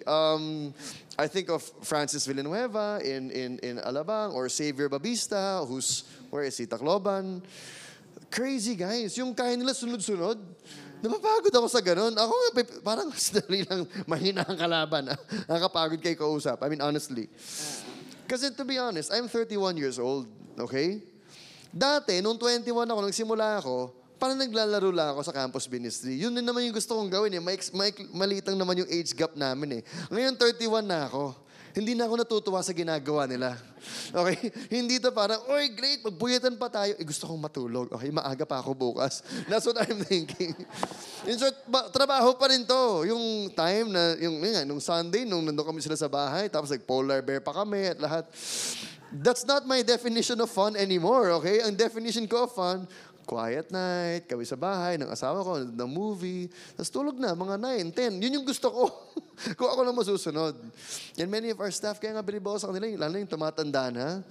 I think of Francis Villanueva in Alabang, or Xavier Babista, where is he? Tacloban. Crazy guys. Yung kaya nila sunod-sunod. Napapagod ako sa ganun. Ako nga, parang sadali lang mahina ang kalaban. Nakakapagod kayo kausap. I mean, honestly. Kasi to be honest, I'm 31 years old, okay? Dati, nung 21 ako, nagsimula ako, parang naglalaro lang ako sa campus ministry. Yun din naman yung gusto kong gawin eh. Maliit lang naman yung age gap namin eh. Ngayon, 31 na ako. Hindi na ako natutuwa sa ginagawa nila. Okay? Hindi to parang, oy, great, magbuyatan pa tayo. Gusto kong matulog. Okay, maaga pa ako bukas. That's what I'm thinking. In short, trabaho pa rin to. Yung time na, nung Sunday, nung nandun kami sila sa bahay, tapos polar bear pa kami at lahat. That's not my definition of fun anymore, okay? Ang definition ko of fun, quiet night, kami sa bahay, ng asawa ko, ng movie, tapos tulog na, mga 9, 10. Yun yung gusto ko. Kung ako lang masusunod. And many of our staff, kaya nga bilib ako sa kanila, lalo yung tumatanda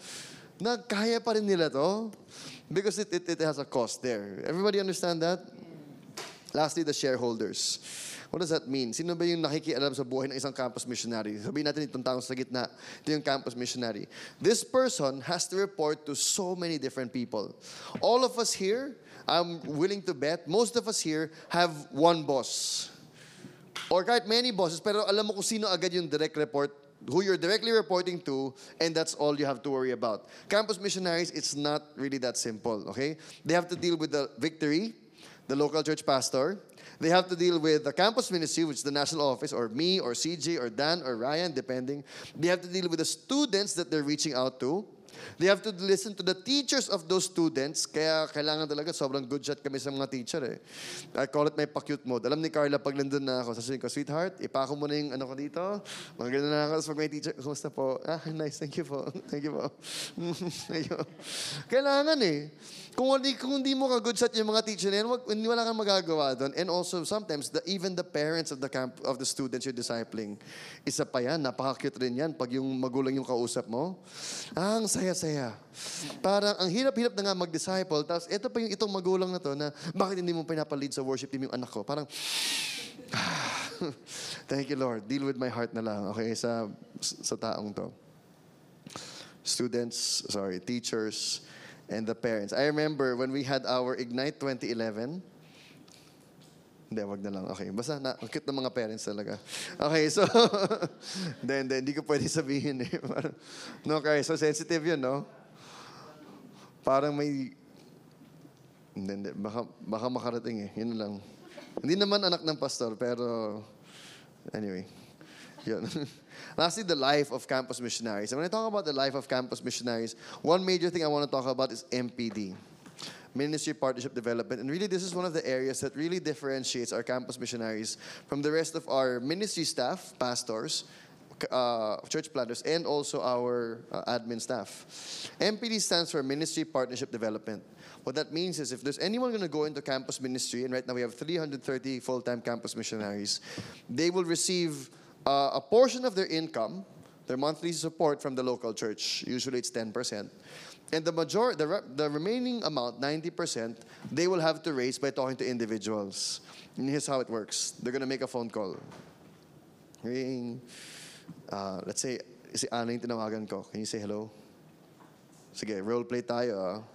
na kaya pa rin nila to. Because it has a cost there. Everybody understand that? Lastly, the shareholders. What does that mean? Sino ba yung nakikialam sa buhay ng isang campus missionary? Sabihin natin itong taong sa gitna, ito yung campus missionary. This person has to report to so many different people. All of us here, I'm willing to bet, most of us here have one boss. Or kahit many bosses, pero alam mo kung sino agad yung direct report, who you're directly reporting to, and that's all you have to worry about. Campus missionaries, it's not really that simple, okay? They have to deal with the victory, the local church pastor. They have to deal with the campus ministry, which is the national office, or me, or CJ, or Dan, or Ryan, depending. They have to deal with the students that they're reaching out to. They have to listen to the teachers of those students. Kaya kailangan talaga, sobrang good shot kami sa mga teacher eh. I call it my pa-cute mode. Alam ni Carla, pag nandun na ako, sasabihin ko, sweetheart, ipako mo na yung ano ko dito. Mga ganun na ako. Tapos pag may teacher, kumusta po? Nice, thank you po. Thank you po. Thank you. Kailangan eh. Kung hindi mo ka-good shot yung mga teacher na yan, wala kang magagawa doon. And also, sometimes, even the parents of the students you're discipling, isa pa yan, napaka-cute rin yan pag yung magulang yung kausap mo. Ang saya-saya. Parang, ang hirap-hirap na nga mag-disciple, tapos ito pa yung itong magulang na to na, bakit hindi mo pinapalead sa worship team yung anak ko? Parang, thank you, Lord. Deal with my heart na lang, okay, sa taong to. Teachers, and the parents. I remember when we had our Ignite 2011. Hindi, wag na lang. Okay, basta ang cute ng mga parents talaga. Okay, so, hindi ko pwede sabihin eh. No, okay, so sensitive yun, no? Parang may, hindi, baka makarating eh. Yun lang. Hindi naman anak ng pastor, pero, anyway. Yun. Lastly, the life of campus missionaries. And when I talk about the life of campus missionaries, one major thing I want to talk about is MPD, Ministry Partnership Development. And really, this is one of the areas that really differentiates our campus missionaries from the rest of our ministry staff, pastors, church planters, and also our admin staff. MPD stands for Ministry Partnership Development. What that means is if there's anyone going to go into campus ministry, and right now we have 330 full-time campus missionaries, they will receive a portion of their income, their monthly support from the local church. Usually it's 10%. And the remaining amount, 90%, they will have to raise by talking to individuals. And here's how it works. They're going to make a phone call. Ring. Let's say, si Ana yung tinawagan ko. Can you say hello? Sige, role play tayo.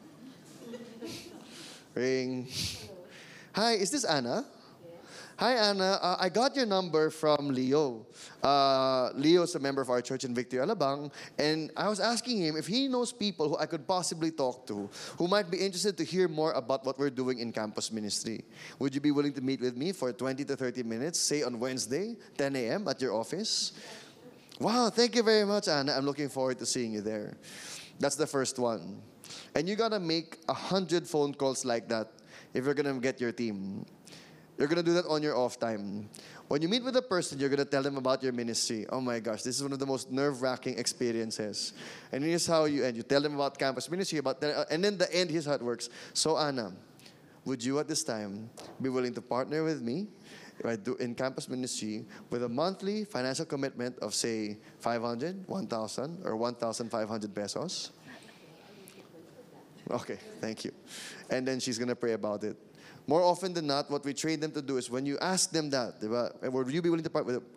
Ring. Hi, is this Ana? Hi, Anna. I got your number from Leo. Leo's a member of our church in Victory, Alabang. And I was asking him if he knows people who I could possibly talk to who might be interested to hear more about what we're doing in campus ministry. Would you be willing to meet with me for 20 to 30 minutes, say on Wednesday, 10 a.m. at your office? Wow, thank you very much, Anna. I'm looking forward to seeing you there. That's the first one. And you got to make 100 phone calls like that if you're going to get your team. You're going to do that on your off time. When you meet with a person, you're going to tell them about your ministry. Oh my gosh, this is one of the most nerve-wracking experiences. And here's how you end. You tell them about campus ministry, and then the end, here's how it works. So Anna, would you at this time be willing to partner with me in campus ministry with a monthly financial commitment of, say, 500, 1,000, or 1,500 pesos? Okay, thank you. And then she's going to pray about it. More often than not, what we train them to do is when you ask them that, diba, would you be willing to part with it?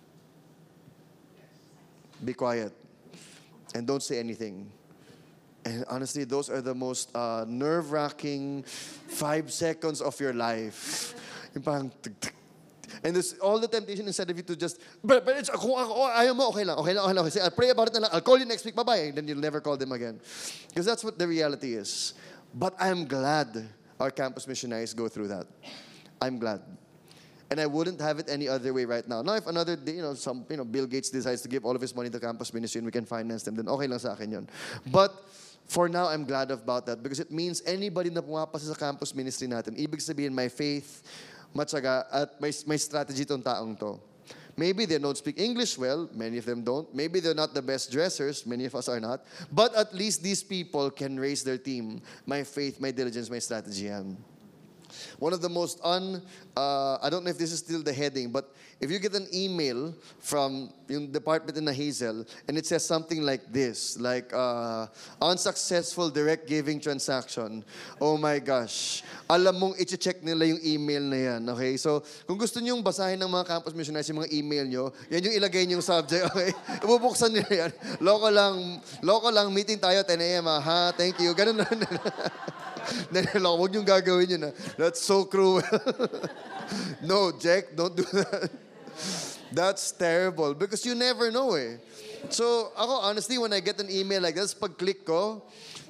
Be quiet and don't say anything. And honestly, those are the most nerve-wracking 5 seconds of your life. Yung parang, and there's all the temptation instead of you to just, but it's, ayaw mo, okay lang. Say, I'll pray about it na lang. I'll call you next week, bye-bye. And then you'll never call them again. Because that's what the reality is. But I'm glad our campus missionaries go through that. I'm glad. And I wouldn't have it any other way right now. Now, if another day, Bill Gates decides to give all of his money to campus ministry and we can finance them, then okay lang sa akin yun. But for now, I'm glad about that because it means anybody na pumapasa sa campus ministry natin, ibig sabihin, may faith, matyaga, at may strategy tong taong to. Maybe they don't speak English well. Many of them don't. Maybe they're not the best dressers. Many of us are not. But at least these people can raise their team. My faith, my diligence, my strategy. One of the most I don't know if this is still the heading, but if you get an email from yung department in Hazel and it says something like this, like unsuccessful direct giving transaction, oh my gosh, alam mong i-check nila yung email na yan, okay? So, kung gusto nyong basahin ng mga campus missionaries yung mga email nyo, yan yung ilagay nyong subject, okay? Ibubuksan nila yan. Loko lang, meeting tayo, 10 a.m. Ha? Thank you. Ganun na. Huwag niyong gagawin yun. That's so cruel. No, Jack, don't do that. That's terrible because you never know eh. So, ako honestly, when I get an email like this, pag-click ko,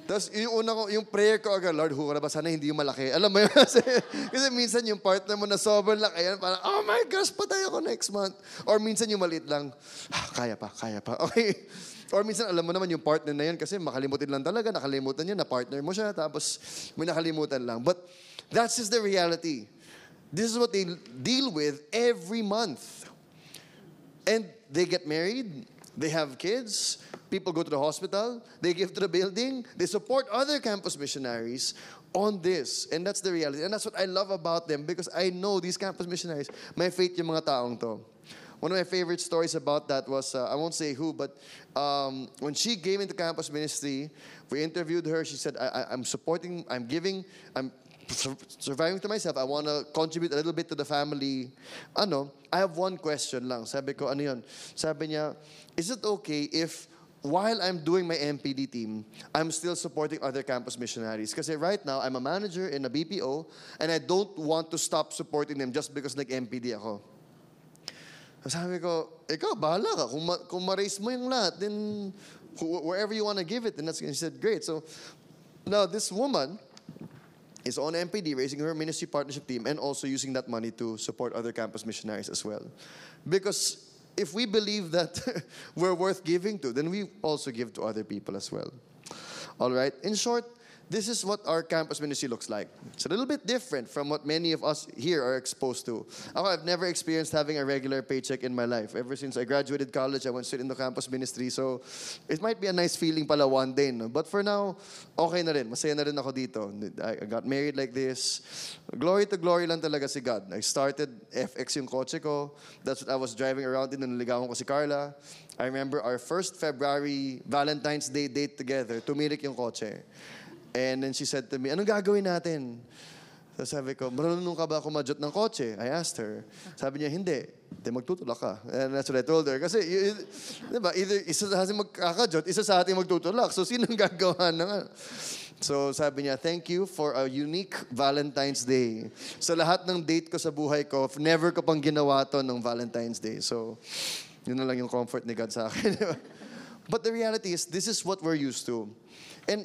Tapos yung prayer ko agad, Lord, hura ba sana hindi yung malaki? Alam mo yun? Kasi minsan yung partner mo na sobrang laki, yan, parang, oh my gosh, patay ako next month. Or minsan yung maliit lang, kaya pa. Okay. Or minsan alam mo naman yung partner na yun kasi makalimutin lang talaga, nakalimutan niya na partner mo siya, tapos may nakalimutan lang. But that's just the reality. This is what they deal with every month. And they get married, they have kids, people go to the hospital, they give to the building, they support other campus missionaries on this. And that's the reality. And that's what I love about them because I know these campus missionaries, may faith yung mga taong to. One of my favorite stories about that was, I won't say who, but when she came into campus ministry, we interviewed her, she said, I'm supporting, I'm giving, I'm surviving to myself, I want to contribute a little bit to the family. I have one question lang. Sabi ko, ano yun? Sabi niya, is it okay if while I'm doing my MPD team, I'm still supporting other campus missionaries? Kasi right now, I'm a manager in a BPO, and I don't want to stop supporting them just because nag-MPD ako. Sabi ko, ikaw, bahala ka. Kung ma-raise mo yung lahat, then wherever you want to give it, then that's, she said, great. So, now this woman is on MPD, raising her ministry partnership team, and also using that money to support other campus missionaries as well. Because if we believe that we're worth giving to, then we also give to other people as well. All right? In short, this is what our campus ministry looks like. It's a little bit different from what many of us here are exposed to. I've never experienced having a regular paycheck in my life. Ever since I graduated college, I went straight into campus ministry. So it might be a nice feeling pala one day. No? But for now, okay na rin. Masaya na rin ako dito. I got married like this. Glory to glory lang talaga si God. I started FX yung kotse ko. That's what I was driving around in nung niligawan ko si Carla. I remember our first February Valentine's Day date together. Tumirik yung kotse. And then she said to me, anong gagawin natin? So sabi ko, marunong ka ba kumadyot ng kotse? I asked her. Sabi niya, hindi. Then magtutulak ka. And that's what I told her. Kasi, diba, either isa sa ating magkakadyot, isa sa ating magtutulak. So, sinong gagawa na? So, sabi niya, thank you for a unique Valentine's Day. Sa lahat ng date ko sa buhay ko, never ko pang ginawa to ng Valentine's Day. So, yun na lang yung comfort ni God sa akin. But the reality is, this is what we're used to. And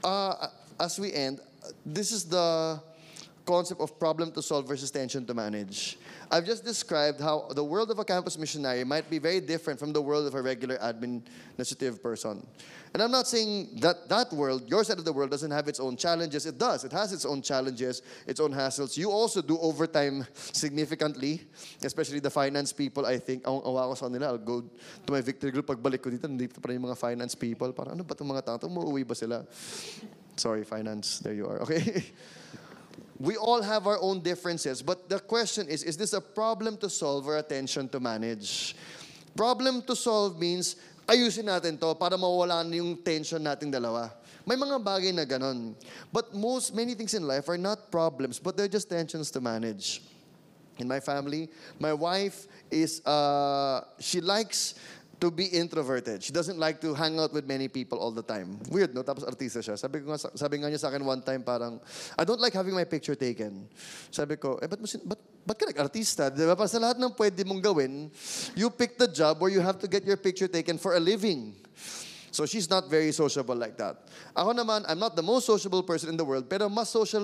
as we end, this is the concept of problem to solve versus tension to manage. I've just described how the world of a campus missionary might be very different from the world of a regular administrative person. And I'm not saying that that world, your side of the world, doesn't have its own challenges. It does. It has its own challenges, its own hassles. You also do overtime significantly, especially the finance people, I think. Awa ko sa kanila. I'll go to my victory group. Pagbalik ko dito, nandito pa rin yung mga finance people. Parang ano ba itong mga tao? Umuwi ba sila? Sorry, finance. There you are. Okay? We all have our own differences, but the question is this a problem to solve or a tension to manage? Problem to solve means, ayusin natin to para mawala yung tension nating dalawa. May mga bagay na ganon. But many things in life are not problems, but they're just tensions to manage. In my family, my wife is, she likes to be introverted. She doesn't like to hang out with many people all the time. Weird, no? Tapos artista siya. Sabi nga niya sa akin one time parang, I don't like having my picture taken. Sabi ko, ba't ka nag-artista? Diba? Para sa lahat ng pwede mong gawin, you pick the job where you have to get your picture taken for a living. So she's not very sociable like that. Ako naman, I'm not the most sociable person in the world, pero mas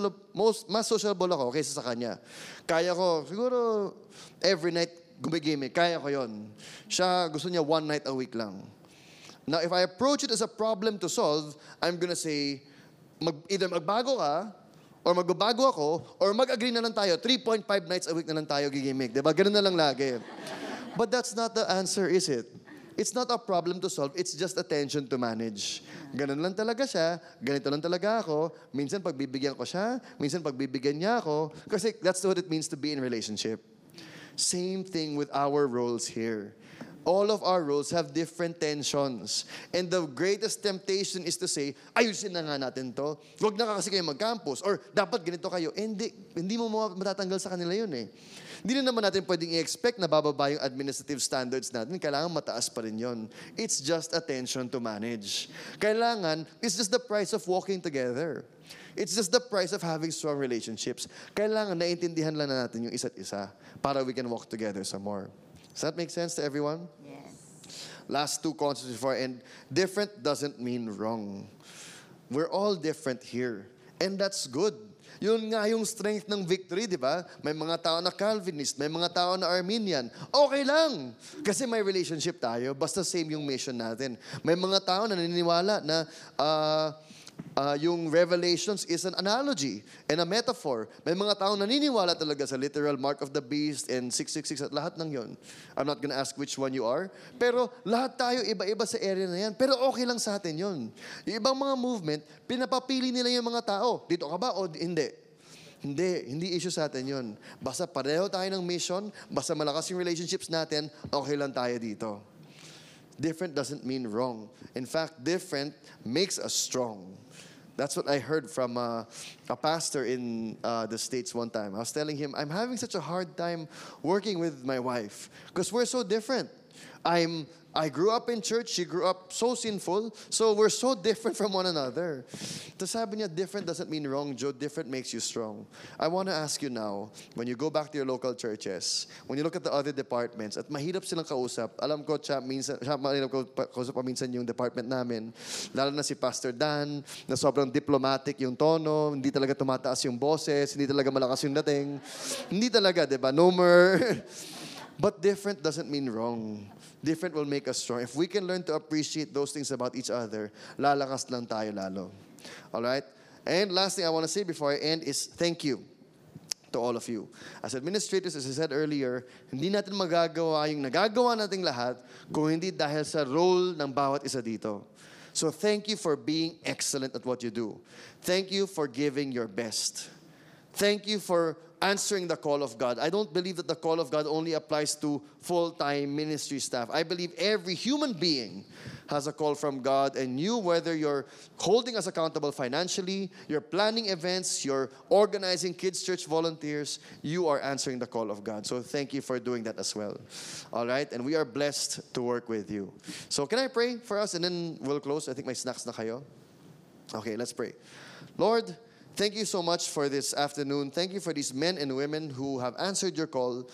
sociable ako kaysa sa kanya. Kaya ko, siguro, every night, gumigimik. Kaya ko yon. Siya, gusto niya one night a week lang. Now, if I approach it as a problem to solve, I'm gonna say, either magbago ka, or magbabago ako, or mag-agree na lang tayo, 3.5 nights a week na lang tayo gigimik. Diba? Ganun na lang lagi. But that's not the answer, is it? It's not a problem to solve, it's just a tension to manage. Ganun lang talaga siya, ganito lang talaga ako, minsan pagbibigyan ko siya, minsan pagbibigyan niya ako, kasi that's what it means to be in a relationship. Same thing with our roles here. All of our roles have different tensions. And the greatest temptation is to say, ayusin na nga natin to. Huwag na kasi kayo mag-campus. Or dapat ganito kayo. Hindi mo matatanggal sa kanila yun eh. Hindi na naman natin pwedeng i-expect na bababa yung administrative standards natin. Kailangan mataas pa rin yun. It's just a tension to manage. It's just the price of walking together. It's just the price of having strong relationships. Kailangan naiintindihan lang na natin yung isa't isa para we can walk together some more. Does that make sense to everyone? Yes. Last two concepts before I end. Different doesn't mean wrong. We're all different here. And that's good. Yun nga yung strength ng victory, di ba? May mga tao na Calvinist, may mga tao na Arminian. Okay lang. Kasi may relationship tayo, basta same yung mission natin. May mga tao na naniniwala na yung Revelations is an analogy and a metaphor. May mga tao naniniwala talaga sa literal mark of the beast and 666 at lahat ng yon. I'm not gonna ask which one you are. Pero lahat tayo iba-iba sa area na yan. Pero okay lang sa atin yon. Yung ibang mga movement, pinapapili nila yung mga tao. Dito ka ba o hindi? Hindi issue sa atin yun. Basta pareho tayo ng mission, basta malakas yung relationships natin, okay lang tayo dito. Different doesn't mean wrong. In fact, different makes us strong. That's what I heard from a pastor in the States one time. I was telling him, I'm having such a hard time working with my wife because we're so different. I grew up in church, she grew up so sinful, so we're so different from one another. Tapos sabi niya, different doesn't mean wrong, Joe. Different makes you strong. I want to ask you now, when you go back to your local churches, when you look at the other departments, at mahirap silang kausap, alam ko, mahirap ko kausap pa minsan yung department namin, lalo na si Pastor Dan, na sobrang diplomatic yung tono, hindi talaga tumataas yung boses, hindi talaga malakas yung dating. Hindi talaga, di ba? No more. But different doesn't mean wrong. Different will make us strong. If we can learn to appreciate those things about each other, lalakas lang tayo lalo. All right? And last thing I want to say before I end is thank you to all of you. As administrators, as I said earlier, hindi natin magagawa yung nagagawa nating lahat kung hindi dahil sa role ng bawat isa dito. So thank you for being excellent at what you do. Thank you for giving your best. Thank you for answering the call of God. I don't believe that the call of God only applies to full-time ministry staff. I believe every human being has a call from God, and you, whether you're holding us accountable financially, you're planning events, you're organizing kids' church volunteers, you are answering the call of God. So thank you for doing that as well. All right? And we are blessed to work with you. So can I pray for us, and then we'll close? I think my snacks na kayo. Okay, let's pray. Lord, thank you so much for this afternoon. Thank you for these men and women who have answered your call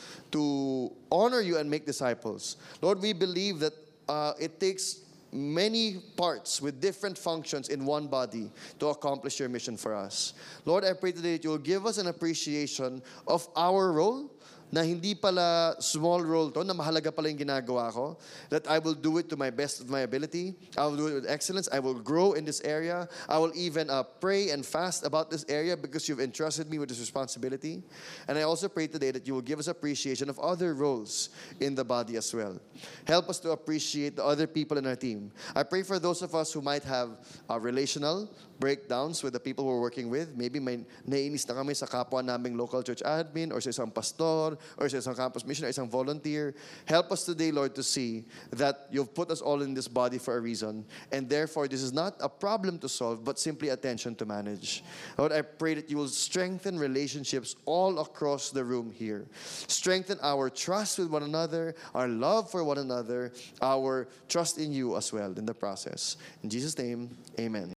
to honor you and make disciples. Lord, we believe that it takes many parts with different functions in one body to accomplish your mission for us. Lord, I pray today that you will give us an appreciation of our role, na hindi pala small role to, na mahalaga pala yung ginagawa ko, that I will do it to my best of my ability. I will do it with excellence. I will grow in this area. I will even pray and fast about this area because you've entrusted me with this responsibility. And I also pray today that you will give us appreciation of other roles in the body as well. Help us to appreciate the other people in our team. I pray for those of us who might have relational breakdowns with the people we're working with. Maybe may naiinis na kami sa kapwa naming local church admin or sa isang pastor or sa isang campus mission or isang volunteer. Help us today, Lord, to see that you've put us all in this body for a reason, and therefore this is not a problem to solve but simply a tension to manage. Lord, I pray that you will strengthen relationships all across the room here. Strengthen our trust with one another, our love for one another, our trust in you as well in the process. In Jesus' name, amen.